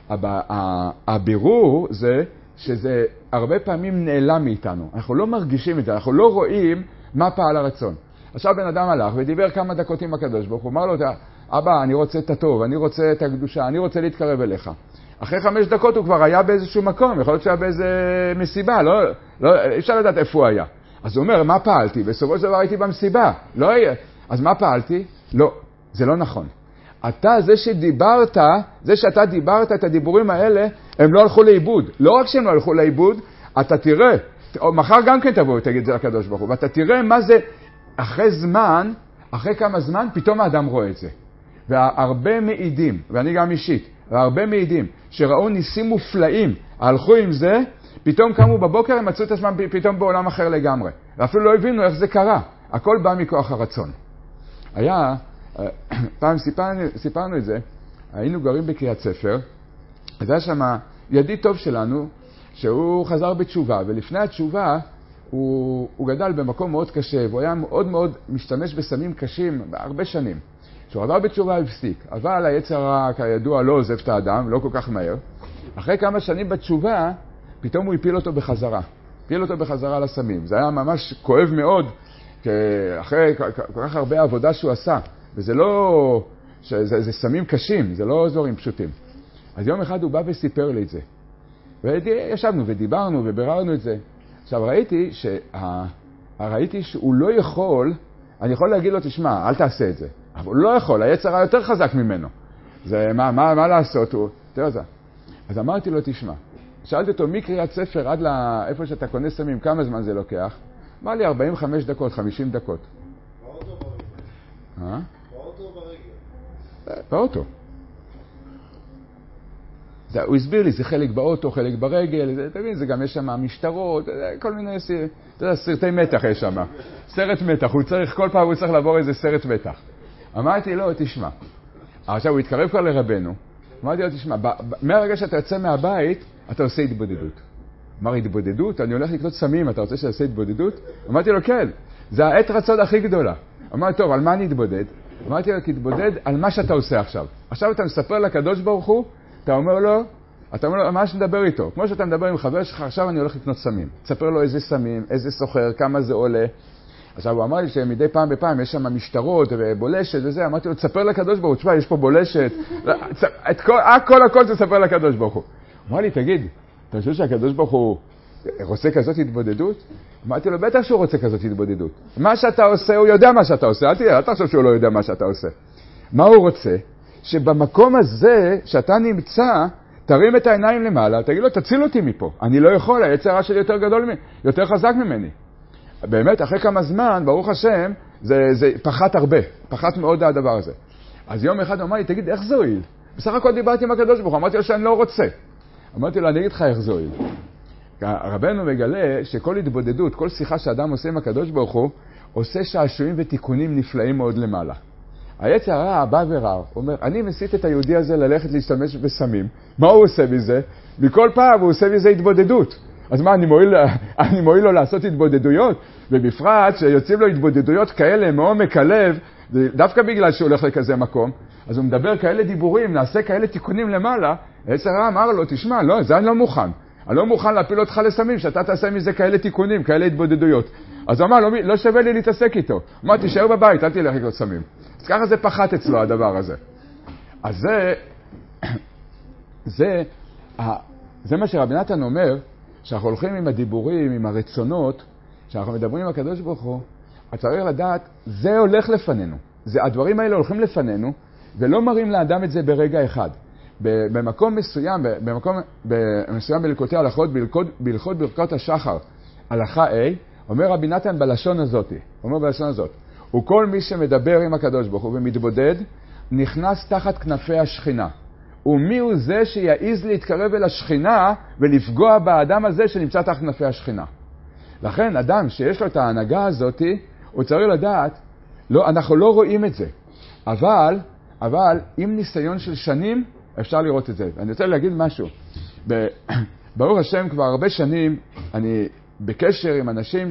הבירור זה שזה הרבה פעמים נעלם מאיתנו. אנחנו לא מרגישים את זה, אנחנו לא רואים מה פעל הרצון. עכשיו בן אדם הלך ודיבר כמה דקות עם הקדוש ברוך הוא, אמר לו, אבא, אני רוצה את הטוב, אני רוצה את הקדושה, אני רוצה להתקרב אליך. אחרי חמש דקות הוא כבר היה באיזשהו מקום, יכול להיות שהיה באיזה מסיבה, לא, לא, אפשר לדעת איפה הוא היה. אז הוא אומר, מה פעלתי? בסופו של דבר הייתי במסיבה. לא היה. אז מה פעלתי? לא, זה לא נכון. אתה, זה שדיברת, זה שאתה דיברת את הדיבורים האלה, הם לא הלכו לאיבוד. לא רק שהם לא הלכו לאיבוד, אתה תראה, מחר גם כן תבוא ותגיד את זה לקדוש ברוך הוא, ואתה תראה מה זה, אחרי זמן, אחרי כמה זמן, פתאום האדם רואה את זה. והרבה מעידים, ואני גם אישית, והרבה מעידים, שראו ניסים מופלאים, הלכו עם זה, פתאום קמו בבוקר, הם מצאו את עצמם פתאום בעולם אחר לגמרי. ואפילו לא הבינו איך זה קרה. הכל בא מכוח הרצון. היה, פעם סיפרנו, סיפרנו את זה, היינו גרים בקריית ספר, אז היה שם ידיד טוב שלנו, שהוא חזר בתשובה, ולפני התשובה, הוא, הוא גדל במקום מאוד קשה, והוא היה מאוד מאוד משתמש בסמים קשים, הרבה שנים. כשהוא עבר בתשובה הפסיק, אבל היצר הרע כידוע לא עוזב את האדם, לא כל כך מהר. אחרי כמה שנים בתשובה, פתאום הוא הפיל אותו בחזרה. הפיל אותו בחזרה לסמים. זה היה ממש כואב מאוד, אחרי כל כך הרבה עבודה שהוא עשה. וזה לא, זה, זה סמים קשים, זה לא דברים פשוטים. אז יום אחד הוא בא וסיפר לי את זה. וישבנו ודיברנו ובררנו את זה. עכשיו ראיתי, שה... ראיתי שהוא לא יכול, אני יכול להגיד לו, תשמע, אל תעשה את זה. אבל הוא לא יכול, היצר הרע יותר חזק ממנו. זה, מה, מה, מה לעשות? הוא, תראה זה. אז אמרתי לו, תשמע, שאלתי אותו, מקריאת ספר עד לאיפה שאתה קונה סמים, כמה זמן זה לוקח? אמר לי, ארבעים וחמש דקות, חמישים דקות. באוטו ברגל. אה? באוטו ברגל. באוטו. זה, הוא הסביר לי, זה חלק באוטו, חלק ברגל, זה, תבין, זה גם יש שם משטרות, כל מיני סיר, אתה יודע, סרטי מתח יש שם. סרט מתח, הוא צריך, כל פעם הוא צריך לעבור איזה סרט מתח. אמרתי לו, תשמע. עכשיו הוא התקרב כבר לרבנו, אמרתי לו, תשמע, מהרגע שאתה יוצא מהבית, אתה עושה התבודדות. אמר, התבודדות? אני הולך לקנות סמים, אתה רוצה שעושה התבודדות? אמרתי לו, כן, זה העת רצון הכי גדולה. אמרתי, טוב, על מה אני אתבודד? אמרתי לו, תתבודד על מה שאתה עושה עכשיו. עכשיו אתה מספר לקדוש ברוך הוא, אתה אומר לו, אתה אומר לו, מה שנדבר איתו? כמו שאתה מדבר עם חבר שלך, עכשיו אני הולך לקנות סמים. תספר לו איזה סמים, איזה סוחר, כמה זה עולה. עכשיו הוא אמר לי שמדי פעם בפעם יש שם משטרות ובולשת וזה, אמרתי לו, תספר לקדוש ברוך הוא, תשמע, יש פה בולשת, את כל, הכל הכל תספר לקדוש ברוך הוא. הוא אמר לי, תגיד, אתה חושב שהקדוש ברוך הוא רוצה כזאת התבודדות? אמרתי לו, בטח שהוא רוצה כזאת התבודדות. מה שאתה עושה, הוא יודע מה שאתה עושה, אל תראה, אל תחשוב שהוא לא יודע מה שאתה עושה. מה הוא רוצה? שבמקום הזה שאתה נמצא, תרים את העיניים למעלה, תגיד לו, תציל אותי מפה. אני לא יכול, היצר הרע שלי יותר גדול, יותר חזק ממני. באמת, אחרי כמה זמן, ברוך השם, זה, זה פחת הרבה, פחת מאוד הדבר הזה. אז יום אחד הוא אמר לי, תגיד, איך זה הועיל? בסך הכל דיברתי עם הקדוש ברוך הוא, אמרתי לו שאני לא רוצה. אמרתי לו, אני אגיד לך איך זה הועיל. רבנו מגלה שכל התבודדות, כל שיחה שאדם עושה עם הקדוש ברוך הוא, עושה שעשועים ותיקונים נפלאים מאוד למעלה. היצר הרע בא ורע, הוא אומר, אני מסית את היהודי הזה ללכת להשתמש בסמים. מה הוא עושה מזה? מכל פעם הוא עושה מזה התבודדות. אז מה, אני מועיל, אני מועיל לו לעשות התבודדויות? ובפרט שיוצאים לו התבודדויות כאלה מעומק הלב, דווקא בגלל שהוא הולך לכזה מקום, אז הוא מדבר כאלה דיבורים, נעשה כאלה תיקונים למעלה. היצר הרע אמר לו, תשמע, לא, זה אני לא מוכן. אני לא מוכן להפיל אותך לסמים, שאתה תעשה מזה כאלה תיקונים, כאלה התבודדויות. אז הוא אמר, לא, לא שווה לי להתעסק איתו. הוא אמר, תישאר בבית, אל תלך לקנות סמים. אז ככה זה פחת אצלו, הדבר הזה. אז זה, זה, זה מה שרבי נתן אומר, שאנחנו הולכים עם הדיבורים, עם הרצונות, שאנחנו מדברים עם הקדוש ברוך הוא, אתה צריך לדעת, זה הולך לפנינו. זה, הדברים האלה הולכים לפנינו, ולא מראים לאדם את זה ברגע אחד. במקום מסוים, במקום מסוים בליקוטי הלכות, בהלכות ברכות השחר, הלכה A, אומר רבי נתן בלשון הזאת, אומר בלשון הזאת, וכל מי שמדבר עם הקדוש ברוך הוא ומתבודד, נכנס תחת כנפי השכינה. ומי הוא זה שיעז להתקרב אל השכינה ולפגוע באדם הזה שנמצא תחת כנפי השכינה. לכן אדם שיש לו את ההנהגה הזאת, הוא צריך לדעת, לא, אנחנו לא רואים את זה, אבל, אבל עם ניסיון של שנים, אפשר לראות את זה. אני רוצה להגיד משהו. ברוך השם כבר הרבה שנים אני בקשר עם אנשים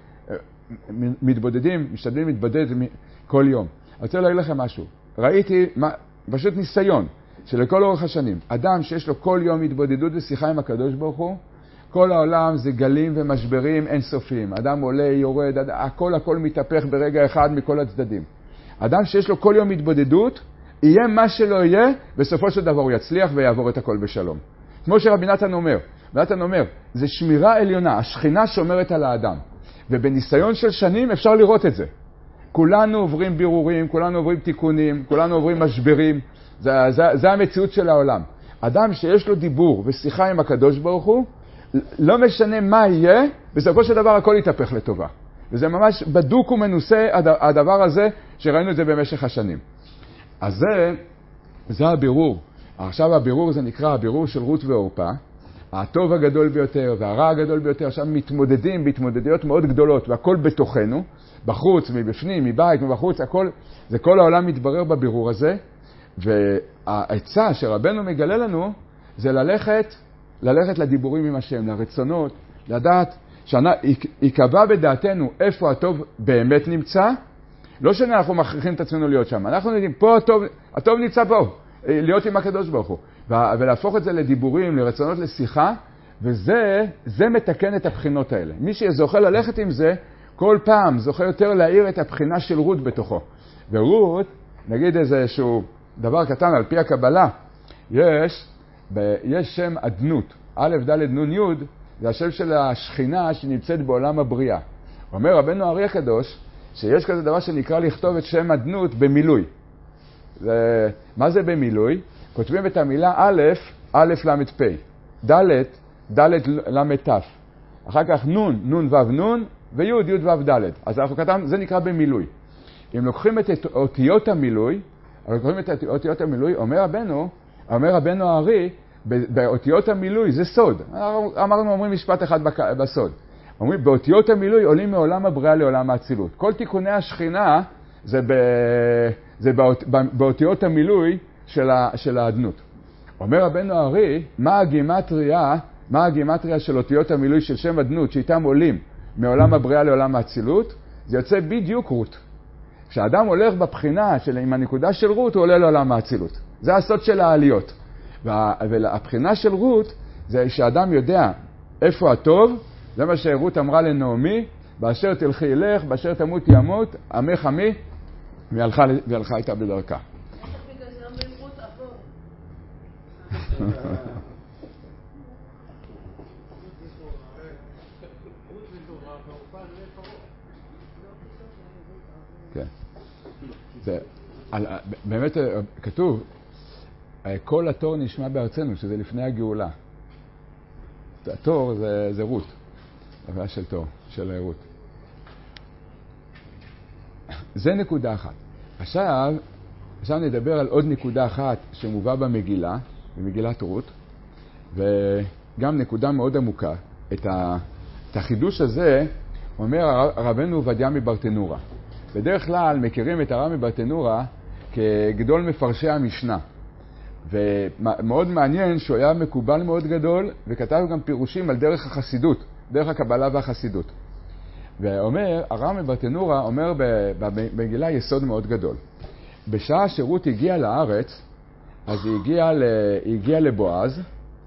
שמתבודדים, משתדלים להתבודד כל יום. אני רוצה להגיד לכם משהו. ראיתי פשוט ניסיון שלכל אורך השנים, אדם שיש לו כל יום התבודדות ושיחה עם הקדוש ברוך הוא, כל העולם זה גלים ומשברים אינסופיים. אדם עולה, יורד, הכל הכל מתהפך ברגע אחד מכל הצדדים. אדם שיש לו כל יום התבודדות, יהיה מה שלא יהיה, בסופו של דבר הוא יצליח ויעבור את הכל בשלום. כמו שרבי נתן אומר, נתן אומר, זה שמירה עליונה, השכינה שומרת על האדם. ובניסיון של שנים אפשר לראות את זה. כולנו עוברים בירורים, כולנו עוברים תיקונים, כולנו עוברים משברים, זה, זה, זה המציאות של העולם. אדם שיש לו דיבור ושיחה עם הקדוש ברוך הוא, לא משנה מה יהיה, בסופו של דבר הכל יתהפך לטובה. וזה ממש בדוק ומנוסה הדבר הזה, שראינו את זה במשך השנים. אז זה, זה הבירור. עכשיו הבירור זה נקרא הבירור של רות ואורפה. הטוב הגדול ביותר והרע הגדול ביותר. עכשיו מתמודדים בהתמודדויות מאוד גדולות, והכל בתוכנו, בחוץ, מבפנים, מבית, מבחוץ, הכל, זה כל העולם מתברר בבירור הזה. והעצה שרבנו מגלה לנו, זה ללכת, ללכת לדיבורים עם השם, לרצונות, לדעת, שיקבע בדעתנו איפה הטוב באמת נמצא, לא שאנחנו מכריחים את עצמנו להיות שם. אנחנו יודעים, פה הטוב, הטוב נמצא פה, להיות עם הקדוש ברוך הוא. ולהפוך את זה לדיבורים, לרצונות, לשיחה, וזה, זה מתקן את הבחינות האלה. מי שזוכה ללכת עם זה, כל פעם זוכה יותר להאיר את הבחינה של רות בתוכו. ורות, נגיד איזשהו דבר קטן על פי הקבלה, יש, יש שם עדנות. א' ד' נ' י' זה השם של השכינה שנמצאת בעולם הבריאה. אומר רבנו הארי הקדוש, שיש כזה דבר שנקרא לכתוב את שם עדנות במילוי. זה, מה זה במילוי? כותבים את המילה א', א' למד פ', ד', ד' למד ת', אחר כך נ', נ' ו' נ' וי', י' ו' ד'. אז אנחנו כתבנו, זה נקרא במילוי. אם לוקחים את אותיות המילוי, לוקחים את אותיות המילוי, אומר רבנו, אומר רבנו הארי, באותיות המילוי זה סוד. אמרנו, אומרים משפט אחד בסוד. אומרים, באותיות המילוי עולים מעולם הבריאה לעולם האצילות. כל תיקוני השכינה זה, ב, זה באות, באותיות המילוי של, ה, של העדנות. אומר רבנו הארי, מה הגימטריה, מה הגימטריה של אותיות המילוי של שם עדנות, שאיתם עולים מעולם הבריאה לעולם האצילות? זה יוצא בדיוק רות. כשאדם הולך בבחינה של, עם הנקודה של רות, הוא עולה לעולם האצילות. זה הסוד של העליות. וה, והבחינה של רות זה שאדם יודע איפה הטוב, זה מה שרות אמרה לנעמי, באשר תלכי ילך, באשר תמות ימות, עמך עמי, והלכה, והלכה איתה בדרכה. כן. זה, על, באמת כתוב כל התור נשמע בארצנו, שזה לפני הגאולה. התור זה, זה רות, הבעיה של תור, של רות. זה נקודה אחת. עכשיו, עכשיו נדבר על עוד נקודה אחת שמובא במגילה, במגילת רות, וגם נקודה מאוד עמוקה. את, ה, את החידוש הזה אומר רבנו עובדיה מברטנורה. בדרך כלל מכירים את הרב מברטנורה כגדול מפרשי המשנה. ומאוד מעניין שהוא היה מקובל מאוד גדול, וכתב גם פירושים על דרך החסידות, דרך הקבלה והחסידות. ואומר, הרב מברטנורה אומר במגילה יסוד מאוד גדול. בשעה שרות הגיעה לארץ, אז היא הגיעה, ל... היא הגיעה לבועז,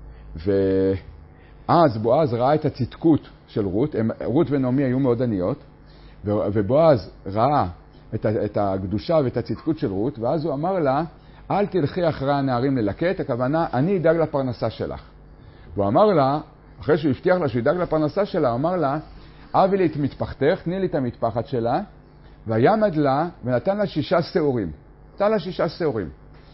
ואז בועז ראה את הצדקות של רות, הם... רות ונעמי היו מאוד עניות, ו... ובועז ראה את, ה... את הקדושה ואת הצדקות של רות, ואז הוא אמר לה, אל תלכי אחרי הנערים ללקט, הכוונה, אני אדאג לפרנסה שלך. והוא אמר לה, אחרי שהוא הבטיח לה שהוא ידאג לפרנסה שלה, הוא אמר לה, אבי לי את מטפחתך, תני לי את המטפחת שלה, וימד לה ונתן לה שישה שעורים. נתן לה שישה שעורים.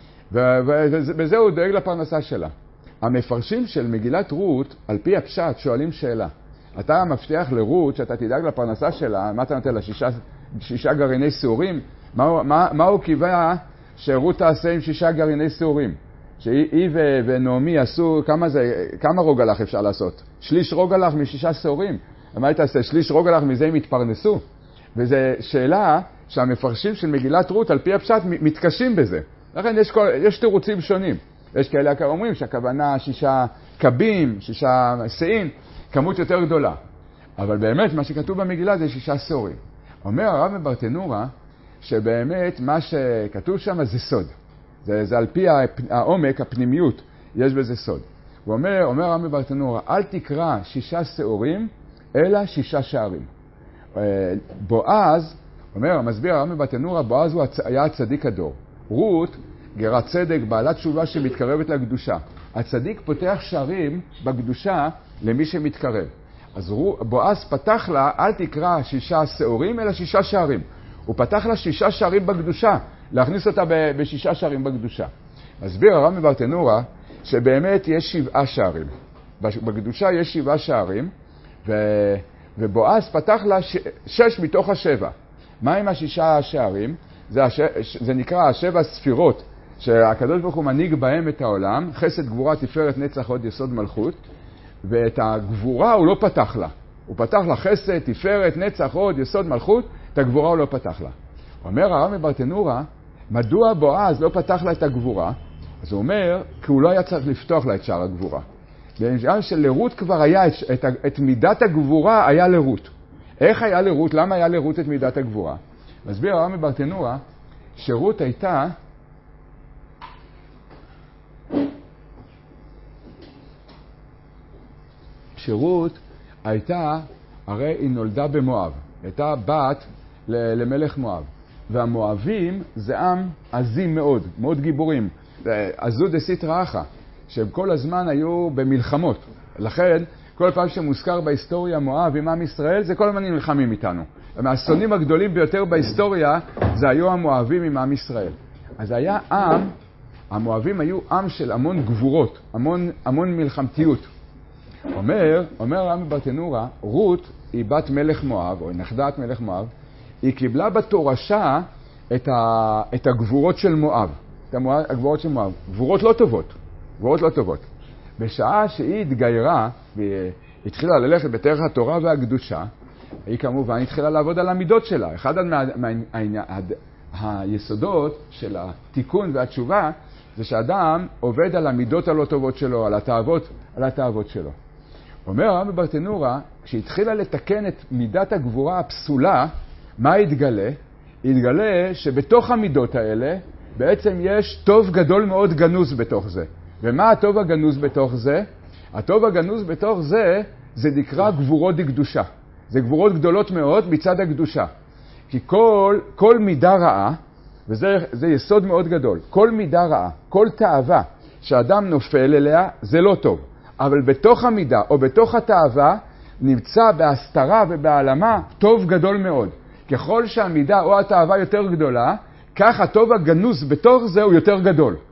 ובזה הוא דואג לפרנסה שלה. המפרשים של מגילת רות, על פי הפשט, שואלים שאלה. אתה מבטיח לרות שאתה תדאג לפרנסה שלה, מה אתה נותן לה? שישה, שישה גרעיני שעורים? מה, מה, מה הוא קיווה שרות תעשה עם שישה גרעיני שעורים? שהיא ונעמי עשו, כמה זה, כמה רוגלח אפשר לעשות? שליש רוגלח משישה שעורים. מה היא תעשה? שליש רוגלח מזה הם התפרנסו? וזו שאלה שהמפרשים של מגילת רות על פי הפשט מתקשים בזה. לכן יש, כל, יש תירוצים שונים. יש כאלה שאומרים שהכוונה שישה קבים, שישה שעין, כמות יותר גדולה. אבל באמת מה שכתוב במגילה זה שישה שעורים. אומר הרב מברטנורה שבאמת מה שכתוב שם זה סוד. זה, זה על פי העומק, הפנימיות, יש בזה סוד. הוא אומר, אומר הרב מברטנורה, אל תקרא שישה שעורים, אלא שישה שערים. בועז, אומר, המסביר הרב מברטנורה, בועז הוא היה הצדיק הדור. רות, גרת צדק, בעלת תשובה שמתקרבת לקדושה. הצדיק פותח שערים בקדושה למי שמתקרב. אז בועז פתח לה, אל תקרא שישה שעורים, אלא שישה שערים. הוא פתח לה שישה שערים בקדושה, להכניס אותה בשישה שערים בקדושה. מסביר הרב מברטנורה שבאמת יש שבעה שערים. בקדושה יש שבעה שערים, ו... ובועז פתח לה ש... שש מתוך השבע. מה עם השישה שערים? זה, הש... זה נקרא השבע ספירות, שהקדוש ברוך הוא מנהיג בהם את העולם, חסד, גבורה, תפארת, נצח, הוד, יסוד, מלכות, ואת הגבורה הוא לא פתח לה. הוא פתח לה חסד, תפארת, נצח, הוד, יסוד, מלכות, את הגבורה הוא לא פתח לה. אומר הרב מברטנורה, מדוע בועז לא פתח לה את הגבורה? אז הוא אומר, כי הוא לא היה צריך לפתוח לה את שער הגבורה. בגלל שלרות כבר היה, את, את, את מידת הגבורה היה לרות. איך היה לרות? למה היה לרות את מידת הגבורה? מסביר הרב מברטנורה, שרות הייתה, שרות הייתה, הרי היא נולדה במואב. הייתה בת למלך מואב. והמואבים זה עם עזים מאוד, מאוד גיבורים. עזו דסיטרא אחא, שהם כל הזמן היו במלחמות. לכן, כל פעם שמוזכר בהיסטוריה מואב עם עם ישראל, זה כל הזמן נלחמים איתנו. מהאסונים הגדולים ביותר בהיסטוריה, זה היו המואבים עם עם ישראל. אז היה עם, המואבים היו עם של המון גבורות, המון, המון מלחמתיות. אומר, אומר הרב מברטנורה, רות היא בת מלך מואב, או נכדת מלך מואב, היא קיבלה בתורשה את, ה, את הגבורות של מואב, את הגבורות של מואב, גבורות לא טובות, גבורות לא טובות. בשעה שהיא התגיירה והתחילה ללכת בדרך התורה והקדושה, היא כמובן התחילה לעבוד על המידות שלה. אחד מה, מה, מה, היסודות של התיקון והתשובה זה שאדם עובד על המידות הלא טובות שלו, על התאוות, על התאוות שלו. אומר הרב מברטנורה, כשהתחילה לתקן את מידת הגבורה הפסולה, מה התגלה? התגלה שבתוך המידות האלה בעצם יש טוב גדול מאוד גנוז בתוך זה. ומה הטוב הגנוז בתוך זה? הטוב הגנוז בתוך זה, זה נקרא גבורות דקדושה. זה גבורות גדולות מאוד מצד הקדושה. כי כל, כל מידה רעה, וזה זה יסוד מאוד גדול, כל מידה רעה, כל תאווה שאדם נופל אליה, זה לא טוב. אבל בתוך המידה או בתוך התאווה, נמצא בהסתרה ובהעלמה טוב גדול מאוד. ככל שהמידה או התאווה יותר גדולה, כך הטוב הגנוז בתוך זה הוא יותר גדול.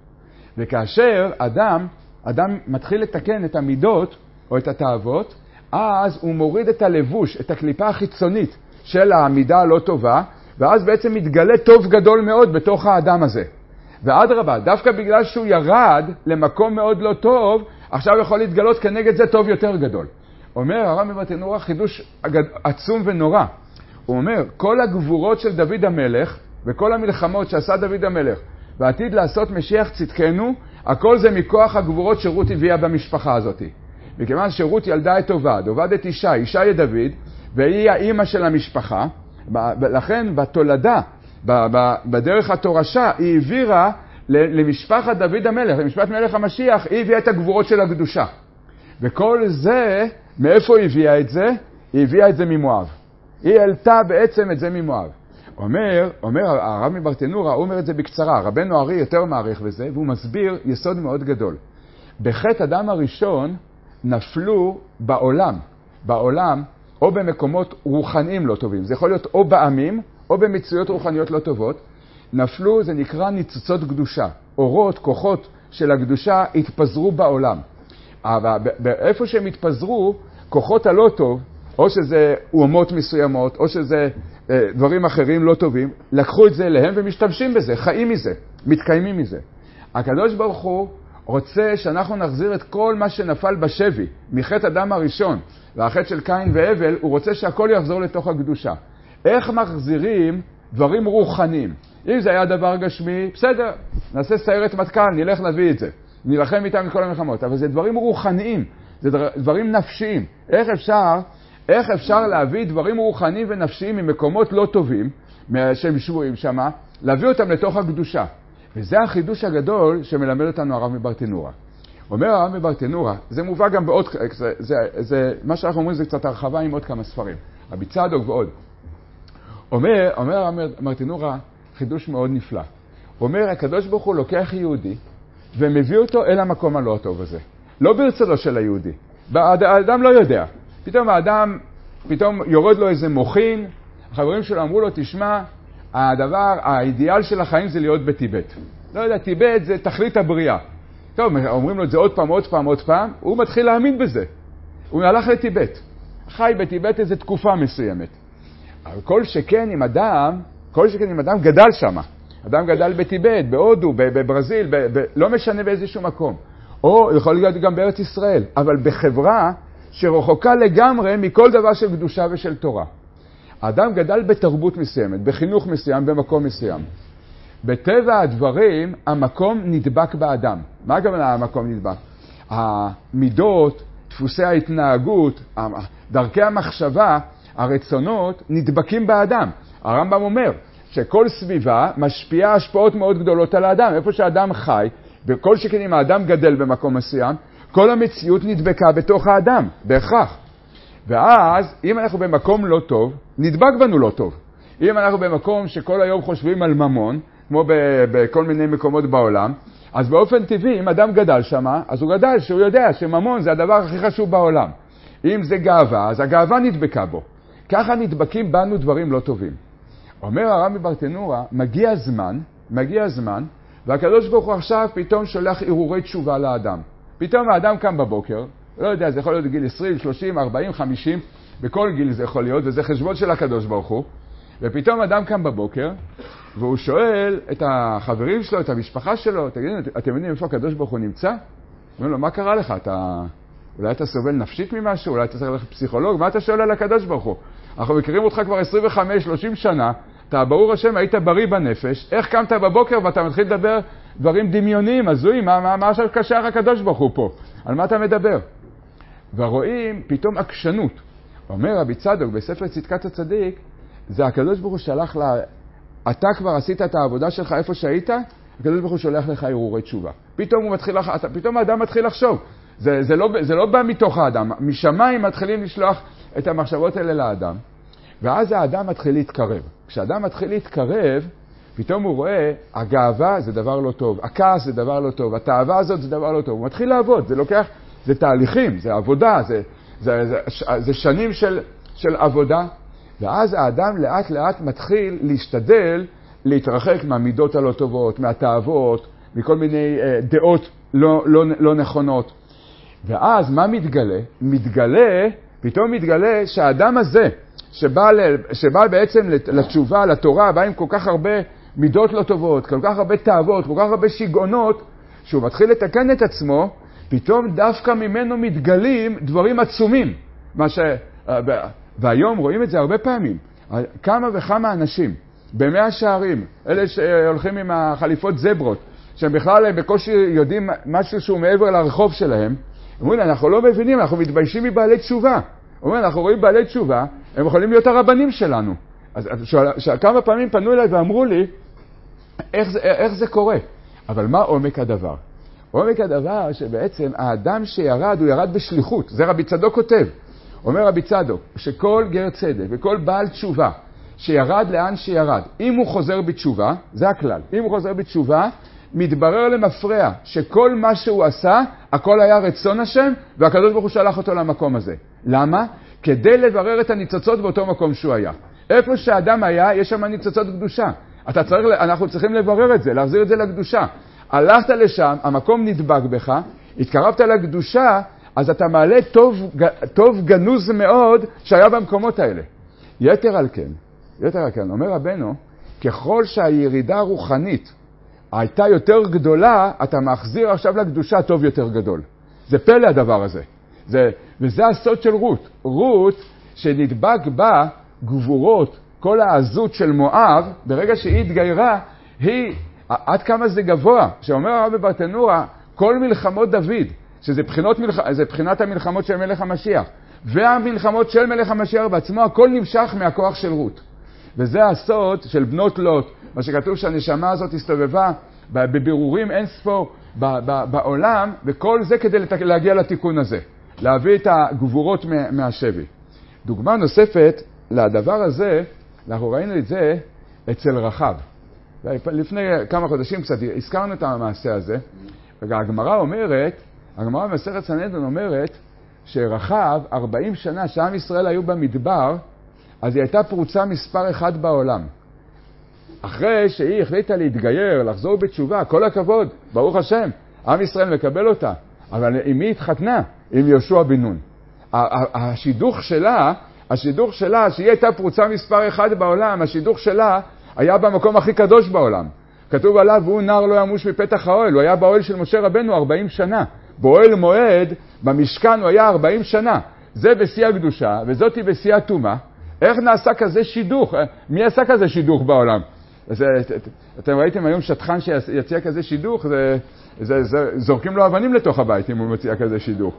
וכאשר אדם, אדם מתחיל לתקן את המידות או את התאוות, אז הוא מוריד את הלבוש, את הקליפה החיצונית של המידה הלא טובה, ואז בעצם מתגלה טוב גדול מאוד בתוך האדם הזה. ואדרבה, דווקא בגלל שהוא ירד למקום מאוד לא טוב, עכשיו יכול להתגלות כנגד זה טוב יותר גדול. אומר הרב מברטנורה חידוש עצום ונורא. הוא אומר, כל הגבורות של דוד המלך, וכל המלחמות שעשה דוד המלך, ועתיד לעשות משיח צדקנו, הכל זה מכוח הגבורות שרות הביאה במשפחה הזאת. מכיוון שרות ילדה את עובד, עובד את אישה, אישה את דוד, והיא האימא של המשפחה, לכן בתולדה, בדרך התורשה, היא העבירה למשפחת דוד המלך, למשפחת מלך המשיח, היא הביאה את הגבורות של הקדושה. וכל זה, מאיפה היא הביאה את זה? היא הביאה את זה ממואב. היא העלתה בעצם את זה ממואב. אומר, אומר הרב מברטנורה, הוא אומר את זה בקצרה, רבנו ארי יותר מעריך בזה, והוא מסביר יסוד מאוד גדול. בחטא אדם הראשון נפלו בעולם, בעולם, או במקומות רוחניים לא טובים. זה יכול להיות או בעמים, או במצויות רוחניות לא טובות. נפלו, זה נקרא ניצוצות קדושה. אורות, כוחות של הקדושה התפזרו בעולם. אבל באיפה שהם התפזרו, כוחות הלא טוב, או שזה אומות מסוימות, או שזה אה, דברים אחרים לא טובים, לקחו את זה אליהם ומשתמשים בזה, חיים מזה, מתקיימים מזה. הקדוש ברוך הוא רוצה שאנחנו נחזיר את כל מה שנפל בשבי, מחטא אדם הראשון, והחטא של קין והבל, הוא רוצה שהכל יחזור לתוך הקדושה. איך מחזירים דברים רוחניים? אם זה היה דבר גשמי, בסדר, נעשה סיירת מטכ"ל, נלך נביא את זה. נלחם איתם את כל המלחמות, אבל זה דברים רוחניים, זה דברים נפשיים. איך אפשר, איך אפשר להביא דברים רוחניים ונפשיים ממקומות לא טובים, שהם שבויים שמה, להביא אותם לתוך הקדושה. וזה החידוש הגדול שמלמד אותנו הרב מברטנורה. אומר הרב מברטנורה, זה מובא גם בעוד, זה, זה, זה, מה שאנחנו אומרים זה קצת הרחבה עם עוד כמה ספרים, רבי צדוק ועוד. אומר, אומר הרב מברטנורה, חידוש מאוד נפלא. הוא אומר, הקדוש ברוך הוא לוקח יהודי, ומביא אותו אל המקום הלא טוב הזה. לא ברצונו של היהודי. האדם לא יודע. פתאום האדם, פתאום יורד לו איזה מוחין, החברים שלו אמרו לו, תשמע, הדבר, האידיאל של החיים זה להיות בטיבט. לא יודע, טיבט זה תכלית הבריאה. טוב, אומרים לו את זה עוד פעם, עוד פעם, עוד פעם, הוא מתחיל להאמין בזה. הוא הלך לטיבט. חי בטיבט איזו תקופה מסוימת. אבל כל שכן עם אדם, כל שכן עם אדם גדל שם. אדם גדל בטיבט, בהודו, בברזיל, ב- ב- לא משנה באיזשהו מקום. או יכול להיות גם בארץ ישראל, אבל בחברה שרחוקה לגמרי מכל דבר של קדושה ושל תורה. האדם גדל בתרבות מסוימת, בחינוך מסוים, במקום מסוים. בטבע הדברים, המקום נדבק באדם. מה גם המקום נדבק? המידות, דפוסי ההתנהגות, דרכי המחשבה, הרצונות, נדבקים באדם. הרמב"ם אומר שכל סביבה משפיעה השפעות מאוד גדולות על האדם. איפה שהאדם חי, וכל שכן אם האדם גדל במקום מסוים, כל המציאות נדבקה בתוך האדם, בהכרח. ואז, אם אנחנו במקום לא טוב, נדבק בנו לא טוב. אם אנחנו במקום שכל היום חושבים על ממון, כמו בכל מיני מקומות בעולם, אז באופן טבעי, אם אדם גדל שם, אז הוא גדל שהוא יודע שממון זה הדבר הכי חשוב בעולם. אם זה גאווה, אז הגאווה נדבקה בו. ככה נדבקים בנו דברים לא טובים. אומר הרב מברטנורה, מגיע זמן, מגיע זמן, והקדוש ברוך הוא עכשיו פתאום שולח ערעורי תשובה לאדם. פתאום האדם קם בבוקר, לא יודע, זה יכול להיות גיל עשרים, שלושים, ארבעים, חמישים, בכל גיל זה יכול להיות, וזה חשבון של הקדוש ברוך הוא. ופתאום אדם קם בבוקר, והוא שואל את החברים שלו, את המשפחה שלו, תגידו, אתם יודעים איפה הקדוש ברוך הוא נמצא? אומרים לו, מה קרה לך? אתה, אולי אתה סובל נפשית ממשהו? אולי אתה צריך ללכת פסיכולוג? מה אתה שואל על הקדוש ברוך הוא? אנחנו מכירים אותך כבר עשרים וחמש שלושים שנה, אתה ברור השם, היית בריא בנפש, איך קמת בבוקר ואתה מתחיל לדבר דברים דמיוניים, הזויים, מה, מה, מה עכשיו קשה הקדוש ברוך הוא פה? על מה אתה מדבר? ורואים פתאום עקשנות. אומר רבי צדוק בספר צדקת הצדיק, זה הקדוש ברוך הוא שלח לה, אתה כבר עשית את העבודה שלך איפה שהיית, הקדוש ברוך הוא שולח לך ערעורי תשובה. פתאום הוא מתחיל, פתאום האדם מתחיל לחשוב. זה, זה, לא, זה לא בא מתוך האדם. משמיים מתחילים לשלוח את המחשבות האלה לאדם. ואז האדם מתחיל להתקרב. כשאדם מתחיל להתקרב, פתאום הוא רואה, הגאווה זה דבר לא טוב, הכעס זה דבר לא טוב, התאווה הזאת זה דבר לא טוב. הוא מתחיל לעבוד, זה לוקח, זה תהליכים, זה עבודה, זה, זה, זה, זה שנים של, של עבודה. ואז האדם לאט לאט מתחיל להשתדל להתרחק מהמידות הלא טובות, מהתאוות, מכל מיני uh, דעות לא, לא, לא נכונות. ואז מה מתגלה? מתגלה, פתאום מתגלה שהאדם הזה, שבא, ל, שבא בעצם לתשובה, לתורה, בא עם כל כך הרבה מידות לא טובות, כל כך הרבה תאוות, כל כך הרבה שיגעונות, שהוא מתחיל לתקן את עצמו, פתאום דווקא ממנו מתגלים דברים עצומים. מה ש... והיום רואים את זה הרבה פעמים. כמה וכמה אנשים, במאה שערים, אלה שהולכים עם החליפות זברות, שהם בכלל בקושי יודעים משהו שהוא מעבר לרחוב שלהם, אומרים, אנחנו לא מבינים, אנחנו מתביישים מבעלי תשובה. אומרים, אנחנו רואים בעלי תשובה, הם יכולים להיות הרבנים שלנו. אז כמה פעמים פנו אליי ואמרו לי, איך זה, איך זה קורה? אבל מה עומק הדבר? עומק הדבר שבעצם האדם שירד, הוא ירד בשליחות. זה רבי צדוק כותב. אומר רבי צדוק, שכל גר צדק וכל בעל תשובה שירד לאן שירד, אם הוא חוזר בתשובה, זה הכלל, אם הוא חוזר בתשובה, מתברר למפרע שכל מה שהוא עשה, הכל היה רצון השם, והקדוש ברוך הוא שלח אותו למקום הזה. למה? כדי לברר את הניצוצות באותו מקום שהוא היה. איפה שהאדם היה, יש שם ניצוצות קדושה. אתה צריך, אנחנו צריכים לברר את זה, להחזיר את זה לקדושה. הלכת לשם, המקום נדבק בך, התקרבת לקדושה, אז אתה מעלה טוב, טוב גנוז מאוד שהיה במקומות האלה. יתר על כן, יתר על כן, אומר רבנו, ככל שהירידה הרוחנית הייתה יותר גדולה, אתה מחזיר עכשיו לקדושה טוב יותר גדול. זה פלא הדבר הזה. זה, וזה הסוד של רות. רות שנדבק בה גבורות, כל העזות של מואב, ברגע שהיא התגיירה, היא, עד כמה זה גבוה, שאומר הרב ברטנורה, כל מלחמות דוד, שזה בחינות, זה בחינת המלחמות של מלך המשיח, והמלחמות של מלך המשיח בעצמו, הכל נמשך מהכוח של רות. וזה הסוד של בנות לוט, מה שכתוב שהנשמה הזאת הסתובבה בבירורים אין ספור בעולם, וכל זה כדי להגיע לתיקון הזה, להביא את הגבורות מהשבי. דוגמה נוספת לדבר הזה, אנחנו ראינו את זה אצל רחב. לפני כמה חודשים קצת הזכרנו את המעשה הזה, והגמרא אומרת, הגמרא במסכת סנהדרין אומרת, שרחב ארבעים שנה שעם ישראל היו במדבר, אז היא הייתה פרוצה מספר אחד בעולם. אחרי שהיא החליטה להתגייר, לחזור בתשובה, כל הכבוד, ברוך השם, עם ישראל מקבל אותה. אבל עם מי התחתנה? עם יהושע בן נון. השידוך שלה, השידוך שלה, שהיא הייתה פרוצה מספר אחד בעולם, השידוך שלה היה במקום הכי קדוש בעולם. כתוב עליו, הוא נער לא ימוש מפתח האוהל, הוא היה באוהל של משה רבנו ארבעים שנה. באוהל מועד, במשכן הוא היה ארבעים שנה. זה בשיא הקדושה, וזאת היא בשיא הטומאה. איך נעשה כזה שידוך? מי עשה כזה שידוך בעולם? זה, אתם ראיתם היום שטחן שיציע כזה שידוך, זה, זה, זה, זורקים לו אבנים לתוך הבית אם הוא מציע כזה שידוך.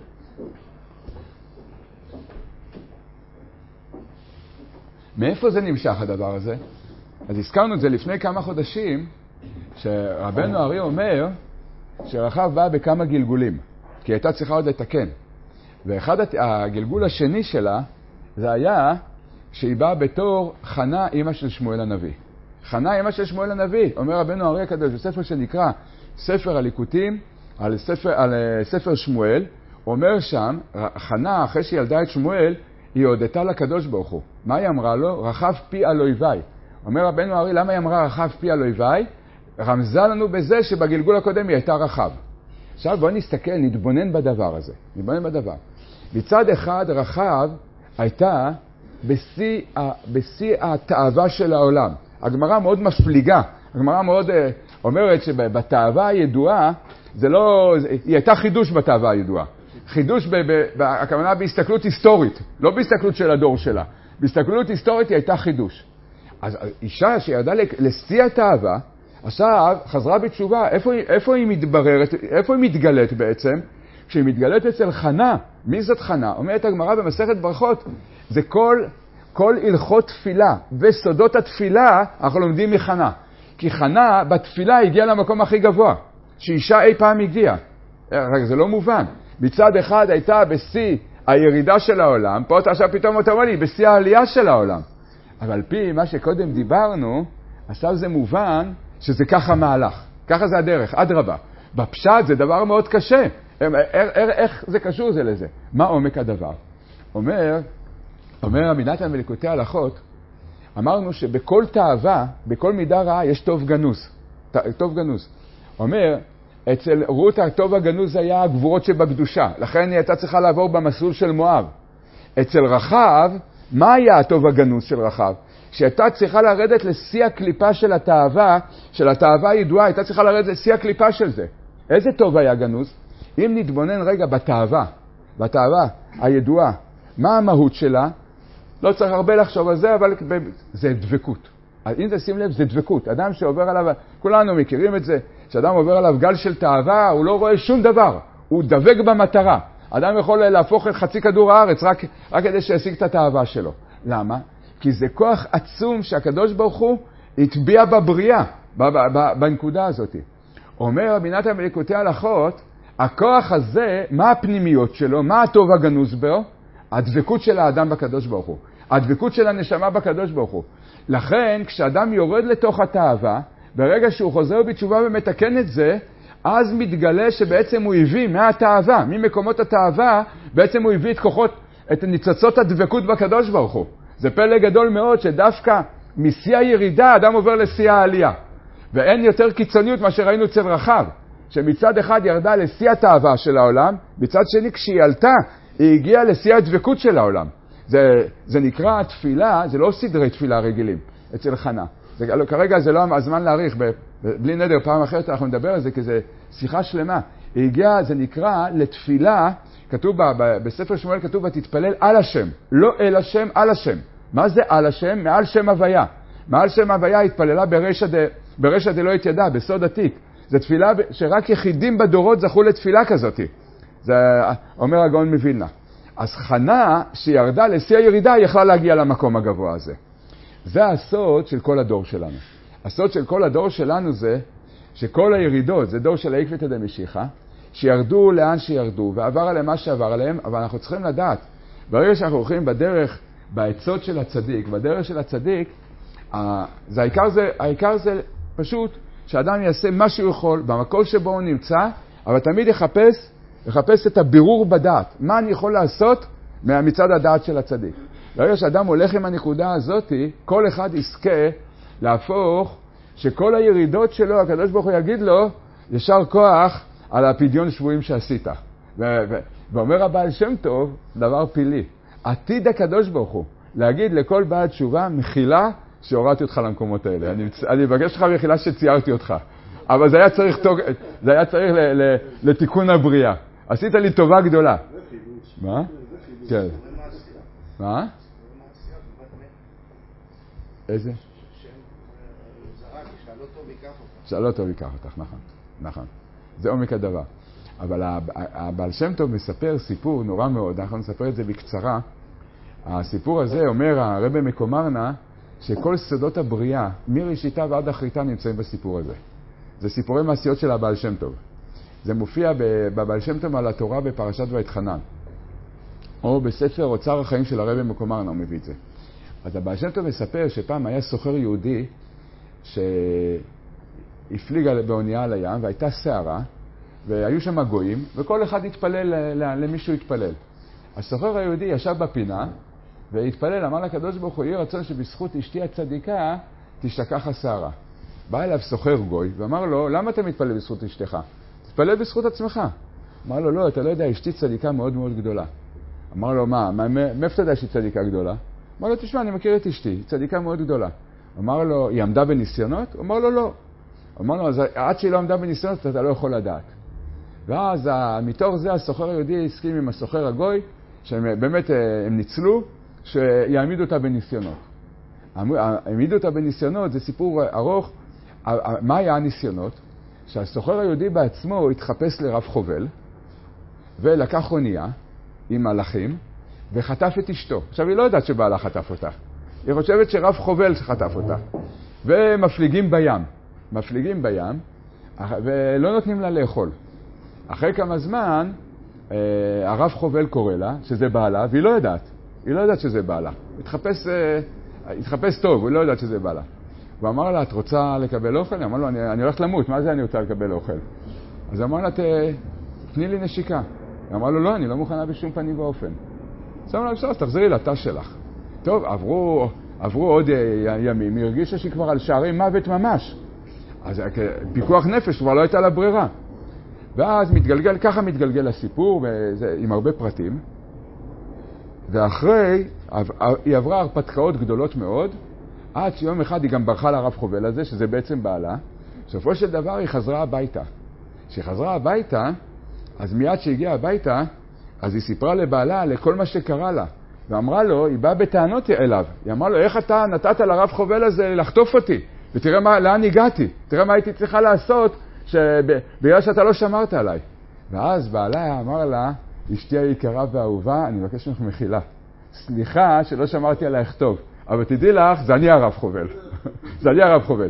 מאיפה זה נמשך הדבר הזה? אז הזכרנו את זה לפני כמה חודשים, שרבנו ארי אומר שרחב באה בכמה גלגולים, כי הייתה צריכה עוד לתקן. ואחד הגלגול השני שלה, זה היה שהיא באה בתור חנה, אמא של שמואל הנביא. חנה, אמא של שמואל הנביא, אומר רבנו ארי הקדוש, בספר שנקרא ספר הליקוטים, על ספר, על ספר שמואל, אומר שם, חנה, אחרי שהיא ילדה את שמואל, היא הודתה לקדוש ברוך הוא. מה היא אמרה לו? רחב פי על אויביי. אומר רבנו ארי, למה היא אמרה רחב פי על אויביי? רמזה לנו בזה שבגלגול הקודם היא הייתה רחב. עכשיו בואו נסתכל, נתבונן בדבר הזה. נתבונן בדבר. מצד אחד רחב הייתה בשיא, בשיא התאווה של העולם. הגמרא מאוד מפליגה. הגמרא מאוד uh, אומרת שבתאווה הידועה, זה לא, היא הייתה חידוש בתאווה הידועה. חידוש, ב, ב, ב, הכוונה בהסתכלות היסטורית, לא בהסתכלות של הדור שלה. בהסתכלות היסטורית היא הייתה חידוש. אז אישה שירדה לשיא התאווה, עכשיו חזרה בתשובה, איפה, איפה היא מתבררת, איפה היא מתגלית בעצם? כשהיא מתגלית אצל חנה, מי זאת חנה? אומרת הגמרא במסכת ברכות, זה כל, כל הלכות תפילה וסודות התפילה אנחנו לומדים מחנה. כי חנה בתפילה הגיעה למקום הכי גבוה, שאישה אי פעם הגיעה. רגע, זה לא מובן. מצד אחד הייתה בשיא הירידה של העולם, פה עכשיו פתאום אתה אומר לי, בשיא העלייה של העולם. אבל פי מה שקודם דיברנו, עכשיו זה מובן שזה ככה מהלך, ככה זה הדרך, אדרבה. בפשט זה דבר מאוד קשה. איך, איך זה קשור זה לזה? מה עומק הדבר? אומר, אומר רבי נתן בליקוטי הלכות, אמרנו שבכל תאווה, בכל מידה רעה יש טוב גנוז. טוב גנוז. אומר, אצל רות הטוב הגנוז היה הגבורות שבקדושה, לכן היא הייתה צריכה לעבור במסלול של מואב. אצל רחב, מה היה הטוב הגנוז של רחב? שהייתה צריכה לרדת לשיא הקליפה של התאווה, של התאווה הידועה, הייתה צריכה לרדת לשיא הקליפה של זה. איזה טוב היה גנוז? אם נתבונן רגע בתאווה, בתאווה הידועה, מה המהות שלה? לא צריך הרבה לחשוב על זה, אבל זה דבקות. אם תשים לב, זה דבקות. אדם שעובר עליו, כולנו מכירים את זה, שאדם עובר עליו גל של תאווה, הוא לא רואה שום דבר, הוא דבק במטרה. אדם יכול להפוך את חצי כדור הארץ רק, רק כדי שישיג את התאווה שלו. למה? כי זה כוח עצום שהקדוש ברוך הוא הטביע בבריאה, בנקודה הזאת. אומר בינת המלכותי הלכות, הכוח הזה, מה הפנימיות שלו, מה הטוב הגנוז בו? הדבקות של האדם בקדוש ברוך הוא. הדבקות של הנשמה בקדוש ברוך הוא. לכן, כשאדם יורד לתוך התאווה, ברגע שהוא חוזר בתשובה ומתקן את זה, אז מתגלה שבעצם הוא הביא מהתאווה, ממקומות התאווה, בעצם הוא הביא את כוחות, את ניצוצות הדבקות בקדוש ברוך הוא. זה פלא גדול מאוד שדווקא משיא הירידה אדם עובר לשיא העלייה. ואין יותר קיצוניות מה שראינו אצל רחב, שמצד אחד ירדה לשיא התאווה של העולם, מצד שני כשהיא עלתה, היא הגיעה לשיא הדבקות של העולם. זה, זה נקרא תפילה, זה לא סדרי תפילה רגילים אצל חנה. זה, כרגע זה לא הזמן להאריך, בלי נדר פעם אחרת אנחנו נדבר על זה, כי זה שיחה שלמה. היא הגיעה, זה נקרא לתפילה, כתוב ב, ב, בספר שמואל כתוב, ותתפלל על השם, לא אל השם, על השם. מה זה על השם? מעל שם הוויה. מעל שם הוויה התפללה ברשע, ד, ברשע דלא יתידע, בסוד עתיק. זו תפילה שרק יחידים בדורות זכו לתפילה כזאת. זה אומר הגאון מווילנה. אז חנה שירדה לשיא הירידה יכלה להגיע למקום הגבוה הזה. זה הסוד של כל הדור שלנו. הסוד של כל הדור שלנו זה שכל הירידות, זה דור של העקבתא דמשיחא, שירדו לאן שירדו ועבר עליהם מה שעבר עליהם, אבל אנחנו צריכים לדעת, ברגע שאנחנו הולכים בדרך, בעצות של הצדיק, בדרך של הצדיק, זה העיקר זה, העיקר זה פשוט שאדם יעשה מה שהוא יכול במקום שבו הוא נמצא, אבל תמיד יחפש, יחפש את הבירור בדעת. מה אני יכול לעשות מצד הדעת של הצדיק? ברגע שאדם הולך עם הנקודה הזאת, כל אחד יזכה להפוך שכל הירידות שלו, הקדוש ברוך הוא יגיד לו, ישר כוח על הפדיון שבועים שעשית. ו- ו- ואומר הבעל שם טוב, דבר פילי. עתיד הקדוש ברוך הוא להגיד לכל בעל תשובה, מחילה שהורדתי אותך למקומות האלה. אני, אני מבקש לך מחילה שציירתי אותך. אבל זה היה צריך, זה היה צריך ל, ל, לתיקון הבריאה. עשית לי טובה גדולה. מה? כן. מה? איזה? שאלו טוב ייקח אותך, נכון. נכון. זה עומק הדבר. אבל הבעל שם טוב מספר סיפור נורא מאוד, אנחנו נספר את זה בקצרה. הסיפור הזה אומר הרבי מקומרנה, שכל סודות הבריאה, מראשיתה ועד אחריתה נמצאים בסיפור הזה. זה סיפורי מעשיות של הבעל שם טוב. זה מופיע בבעל שם טוב על התורה בפרשת ואתחנן. או בספר אוצר החיים של הרבי מקומרנה, הוא מביא את זה. אז הבעל שם טוב מספר שפעם היה סוחר יהודי שהפליג באונייה על הים והייתה שערה, והיו שם גויים, וכל אחד התפלל למישהו התפלל. הסוחר היהודי ישב בפינה והתפלל, אמר לקדוש ברוך הוא, יהי רצון שבזכות אשתי הצדיקה תשתכח השערה. בא אליו סוחר גוי ואמר לו, למה אתה מתפלל בזכות אשתך? תתפלל בזכות עצמך. אמר לו, לא, אתה לא יודע, אשתי צדיקה מאוד מאוד גדולה. אמר לו, מה, מאיפה אתה יודע שהיא צדיקה גדולה? אמר לו, תשמע, אני מכיר את אשתי, היא צדיקה מאוד גדולה. אמר לו, היא עמדה בניסיונות? אמר לו, לא. אמר לו, אז עד שהיא לא עמדה בניסיונות, אתה לא יכול לדעת. ואז מתוך זה הסוחר היהודי הסכים עם הסוחר הגוי, שהם באמת הם ניצלו, שיעמידו אותה בניסיונות. העמידו אותה בניסיונות, זה סיפור ארוך. מה היה הניסיונות? שהסוחר היהודי בעצמו התחפש לרב חובל, ולקח אונייה עם מלאכים, וחטף את אשתו. עכשיו היא לא יודעת שבעלה חטף אותה. היא חושבת שרב חובל חטף אותה. ומפליגים בים. מפליגים בים, ולא נותנים לה לאכול. אחרי כמה זמן, הרב חובל קורא לה, שזה בעלה, והיא לא יודעת. היא לא יודעת שזה בעלה. התחפש, התחפש טוב, היא לא יודעת שזה בעלה. הוא אמר לה, את רוצה לקבל אוכל? היא אמרה לו, אני, אני הולכת למות, מה זה אני רוצה לקבל אוכל? אז הוא אמר לה, תני לי נשיקה. היא אמרה לו, לא, אני לא מוכנה בשום פנים ואופן. אז אמרה לה, בסדר, תחזרי לתא שלך. טוב, עברו, עברו עוד ימים, היא הרגישה שהיא כבר על שערי מוות ממש. אז פיקוח נפש כבר לא הייתה לה ברירה. ואז מתגלגל, ככה מתגלגל הסיפור, וזה, עם הרבה פרטים. ואחרי, היא עברה הרפתקאות גדולות מאוד, עד שיום אחד היא גם ברחה לרב חובל הזה, שזה בעצם בעלה. בסופו של דבר היא חזרה הביתה. כשהיא חזרה הביתה, אז מיד שהגיעה הביתה, אז היא סיפרה לבעלה לכל מה שקרה לה. ואמרה לו, היא באה בטענות אליו. היא אמרה לו, איך אתה נתת לרב חובל הזה לחטוף אותי? ותראה מה, לאן הגעתי. תראה מה הייתי צריכה לעשות בגלל שאתה לא שמרת עליי. ואז בעלה אמר לה, אשתי היקרה והאהובה, אני מבקש ממך מחילה. סליחה שלא שמרתי עלייך טוב. אבל תדעי לך, זה אני הרב חובל. זה אני הרב חובל.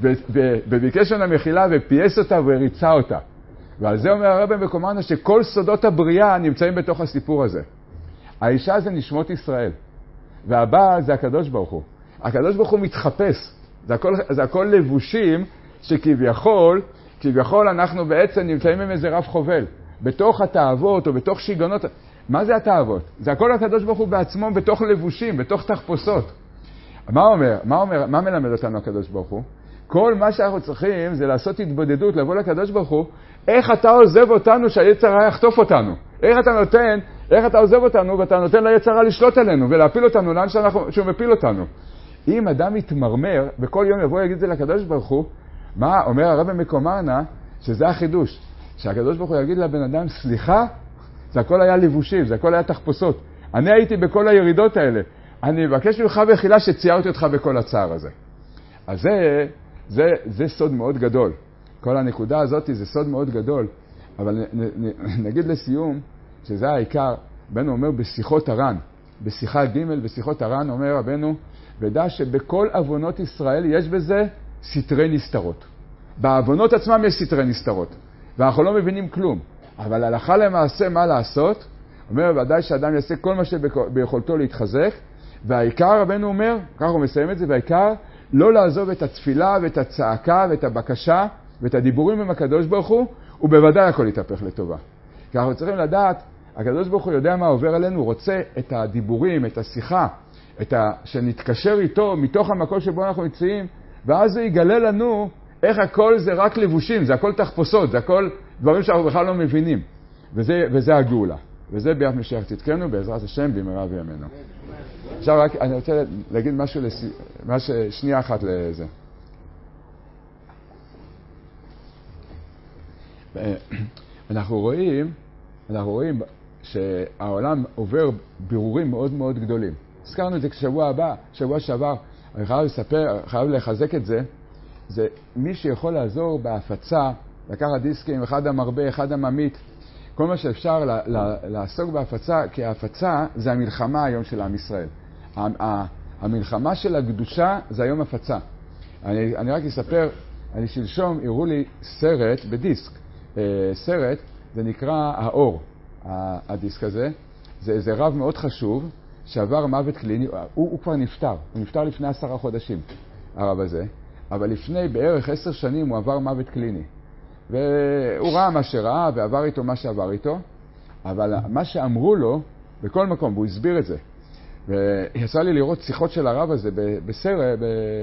וביקש ממנה מחילה ופייס אותה והריצה אותה. ועל זה אומר הרב מקומרנה שכל סודות הבריאה נמצאים בתוך הסיפור הזה. האישה זה נשמות ישראל. והבעל זה הקדוש ברוך הוא. הקדוש ברוך הוא מתחפש. זה הכל, זה הכל לבושים שכביכול, כביכול אנחנו בעצם נמצאים עם איזה רב חובל. בתוך התאוות או בתוך שיגונות. מה זה התאוות? זה הכל הקדוש ברוך הוא בעצמו בתוך לבושים, בתוך תחפושות. מה אומר? מה אומר? מה מלמד אותנו הקדוש ברוך הוא? כל מה שאנחנו צריכים זה לעשות התבודדות, לבוא לקדוש ברוך הוא, איך אתה עוזב אותנו שהיצר הרע יחטוף אותנו? איך אתה נותן, איך אתה עוזב אותנו ואתה נותן ליצר הרע לשלוט עלינו ולהפיל אותנו לאן שאנחנו, שהוא מפיל אותנו? אם אדם יתמרמר וכל יום יבוא יגיד את זה לקדוש ברוך הוא, מה אומר הרב מקומרנה? שזה החידוש. שהקדוש ברוך הוא יגיד לבן אדם, סליחה, זה הכל היה לבושים, זה הכל היה תחפושות. אני הייתי בכל הירידות האלה. אני מבקש ממך בחילה שציירתי אותך בכל הצער הזה. אז זה, זה, זה סוד מאוד גדול. כל הנקודה הזאת זה סוד מאוד גדול. אבל נ, נ, נגיד לסיום, שזה העיקר, רבנו אומר בשיחות הר"ן, בשיחה ג' בשיחות הר"ן אומר רבנו, ודע שבכל אבונות ישראל יש בזה סתרי נסתרות. באבונות עצמם יש סתרי נסתרות. ואנחנו לא מבינים כלום. אבל הלכה למעשה מה לעשות? אומר ודאי שאדם יעשה כל מה שביכולתו להתחזק, והעיקר רבנו אומר, ככה הוא מסיים את זה, והעיקר לא לעזוב את התפילה ואת הצעקה ואת הבקשה ואת הדיבורים עם הקדוש ברוך הוא, ובוודאי הכל יתהפך לטובה. כי אנחנו צריכים לדעת, הקדוש ברוך הוא יודע מה עובר עלינו, הוא רוצה את הדיבורים, את השיחה, את ה... שנתקשר איתו מתוך המקום שבו אנחנו נמצאים, ואז הוא יגלה לנו איך הכל זה רק לבושים, זה הכל תחפושות, זה הכל דברים שאנחנו בכלל לא מבינים. וזה, וזה הגאולה. וזה ביאת משיח צדקנו, בעזרת השם, במהרה בימינו. עכשיו רק, אני רוצה להגיד משהו, לס... משהו שנייה אחת לזה. אנחנו רואים, אנחנו רואים שהעולם עובר בירורים מאוד מאוד גדולים. הזכרנו את זה כשבוע הבא, שבוע שעבר, אני חייב לספר, חייב לחזק את זה, זה מי שיכול לעזור בהפצה, לקחת דיסקים, אחד המרבה, אחד הממית, כל מה שאפשר ל- ל- לעסוק בהפצה, כי ההפצה זה המלחמה היום של עם ישראל. המלחמה של הקדושה זה היום הפצה. אני, אני רק אספר, אני שלשום הראו לי סרט בדיסק, סרט, זה נקרא האור, הדיסק הזה, זה איזה רב מאוד חשוב שעבר מוות קליני, הוא, הוא כבר נפטר, הוא נפטר לפני עשרה חודשים, הרב הזה, אבל לפני בערך עשר שנים הוא עבר מוות קליני. והוא ראה מה שראה ועבר איתו מה שעבר איתו, אבל מה שאמרו לו בכל מקום, והוא הסביר את זה, ויצא לי לראות שיחות של הרב הזה בסרט,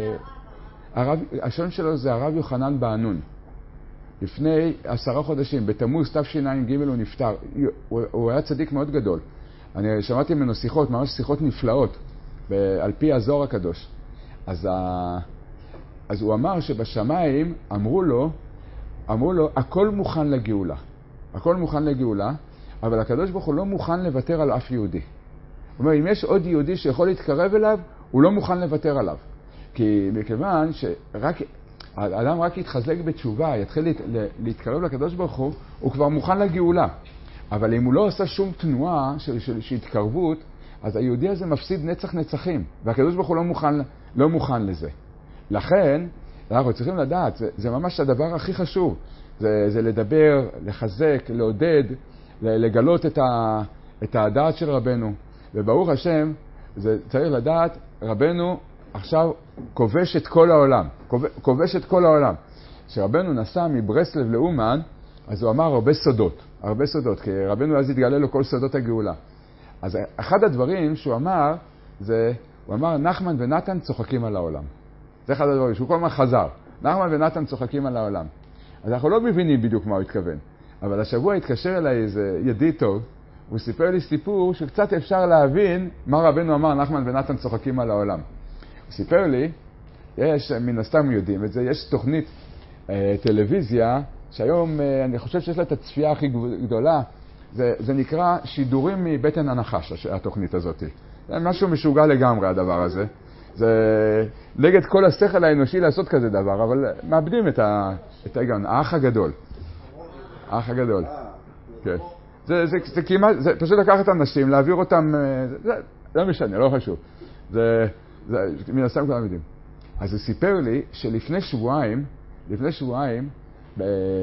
הרב, השם שלו זה הרב יוחנן בענון. לפני עשרה חודשים, בתמוז תשע"ג הוא נפטר. הוא, הוא היה צדיק מאוד גדול. אני שמעתי ממנו שיחות, ממש שיחות נפלאות, על פי הזוהר הקדוש. אז, ה, אז הוא אמר שבשמיים אמרו לו, אמרו לו, הכל מוכן לגאולה. הכל מוכן לגאולה, אבל הקדוש ברוך הוא לא מוכן לוותר על אף יהודי. הוא אומר, אם יש עוד יהודי שיכול להתקרב אליו, הוא לא מוכן לוותר עליו. כי מכיוון שרק, האדם רק יתחזק בתשובה, יתחיל להת, להתקרב לקדוש ברוך הוא, הוא כבר מוכן לגאולה. אבל אם הוא לא עושה שום תנועה של, של, של התקרבות, אז היהודי הזה מפסיד נצח נצחים, והקדוש ברוך הוא לא מוכן, לא מוכן לזה. לכן, אנחנו צריכים לדעת, זה, זה ממש הדבר הכי חשוב. זה, זה לדבר, לחזק, לעודד, לגלות את, ה, את הדעת של רבנו. וברוך השם, זה צריך לדעת, רבנו עכשיו כובש את כל העולם. כובש את כל העולם. כשרבנו נסע מברסלב לאומן, אז הוא אמר הרבה סודות. הרבה סודות, כי רבנו אז התגלה לו כל סודות הגאולה. אז אחד הדברים שהוא אמר, זה, הוא אמר, נחמן ונתן צוחקים על העולם. זה אחד הדברים, שהוא כל הזמן חזר. נחמן ונתן צוחקים על העולם. אז אנחנו לא מבינים בדיוק מה הוא התכוון. אבל השבוע התקשר אליי איזה ידיד טוב, הוא סיפר לי סיפור שקצת אפשר להבין מה רבנו אמר, נחמן ונתן צוחקים על העולם. הוא סיפר לי, יש, מן הסתם יודעים את זה, יש תוכנית אה, טלוויזיה, שהיום אה, אני חושב שיש לה את הצפייה הכי גדולה, זה, זה נקרא שידורים מבטן הנחש, התוכנית הזאת. זה משהו משוגע לגמרי הדבר הזה. זה נגד כל השכל האנושי לעשות כזה דבר, אבל מאבדים את, ה, את ההיגיון, האח הגדול. האח הגדול. כן. זה, זה, זה כמעט, זה פשוט לקחת אנשים, להעביר אותם, זה, זה לא משנה, לא חשוב. זה, זה, מן הסתם כולם יודעים. אז הוא סיפר לי שלפני שבועיים, לפני שבועיים, ב...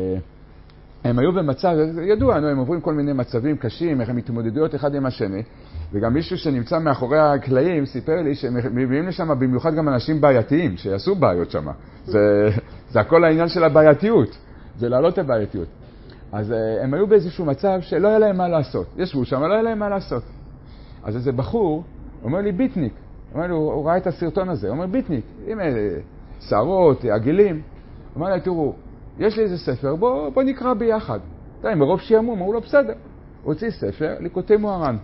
הם היו במצב, ידוע, הם עוברים כל מיני מצבים קשים, איך הם מתמודדויות אחד עם השני, וגם מישהו שנמצא מאחורי הקלעים סיפר לי שהם מביאים לשם במיוחד גם אנשים בעייתיים, שיעשו בעיות שם. זה, זה הכל העניין של הבעייתיות, זה להעלות את הבעייתיות. אז הם היו באיזשהו מצב שלא היה להם מה לעשות. ישבו שם, לא היה להם מה לעשות. אז איזה בחור אומר לי, ביטניק, אומר לי, הוא, הוא ראה את הסרטון הזה, הוא אומר, ביטניק, עם שערות, עגילים, אומר לי, תראו, יש לי איזה ספר, בוא, בוא נקרא ביחד. תראי, מרוב שיעמום, הוא לא בסדר. הוא הוציא ספר, ליקוטי מוהר"ן.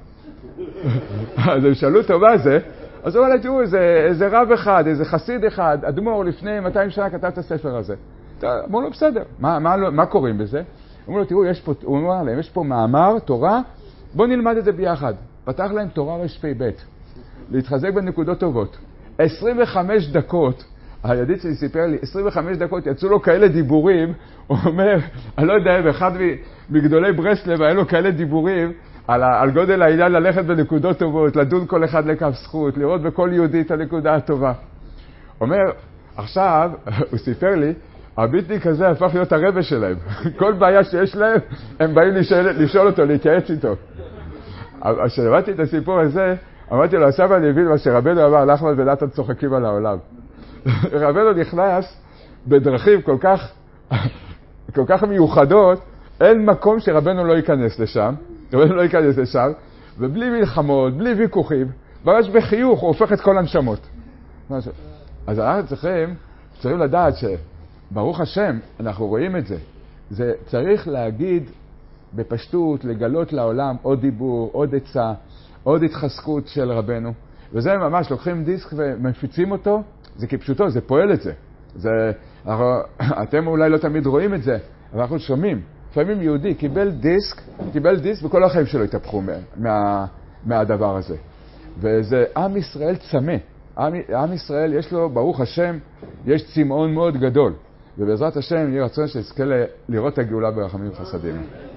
אז הם שאלו אותו מה זה, אז הוא אומר לי, תראו, איזה, איזה רב אחד, איזה חסיד אחד, אדמו"ר לפני מאתיים שנה כתב את הספר הזה. אמרו לו, בסדר, מה, מה, מה קוראים בזה? אמרו לו, תראו, יש פה, הוא אומר להם, יש פה מאמר, תורה, בוא נלמד את זה ביחד. פתח להם תורה רשפי בית, להתחזק בנקודות טובות. עשרים וחמש דקות, הידיד שלי סיפר לי, עשרים וחמש דקות יצאו לו כאלה דיבורים, הוא אומר, אני לא יודע, אחד מגדולי ברסלב, היה לו כאלה דיבורים, על, על גודל העניין ללכת בנקודות טובות, לדון כל אחד לכף זכות, לראות בכל יהודי את הנקודה הטובה. אומר, עכשיו, הוא סיפר לי, הביטניק הזה הפך להיות הרבה שלהם. כל בעיה שיש להם, הם באים לשאול, לשאול אותו, להתייעץ איתו. כשלמדתי את הסיפור הזה, אמרתי לו, עכשיו אני מבין מה שרבנו אמר, נחמן ונתן צוחקים על העולם. רבנו נכנס בדרכים כל כך, כל כך מיוחדות, אין מקום שרבנו לא ייכנס לשם, רבנו לא ייכנס לשם, ובלי מלחמות, בלי ויכוחים, ממש בחיוך הוא הופך את כל הנשמות. אז אנחנו צריכים, צריכים לדעת שברוך השם, אנחנו רואים את זה. זה צריך להגיד בפשטות, לגלות לעולם עוד דיבור, עוד עצה, עוד התחזקות של רבנו. וזה ממש, לוקחים דיסק ומפיצים אותו, זה כפשוטו, זה פועל את זה. זה אנחנו, אתם אולי לא תמיד רואים את זה, אבל אנחנו שומעים. לפעמים יהודי קיבל דיסק, קיבל דיסק וכל החיים שלו התהפכו מה, מה, מהדבר הזה. וזה עם ישראל צמא. עם, עם ישראל יש לו, ברוך השם, יש צמאון מאוד גדול. ובעזרת השם יהיה רצון שיזכה לראות את הגאולה ברחמים וחסדים.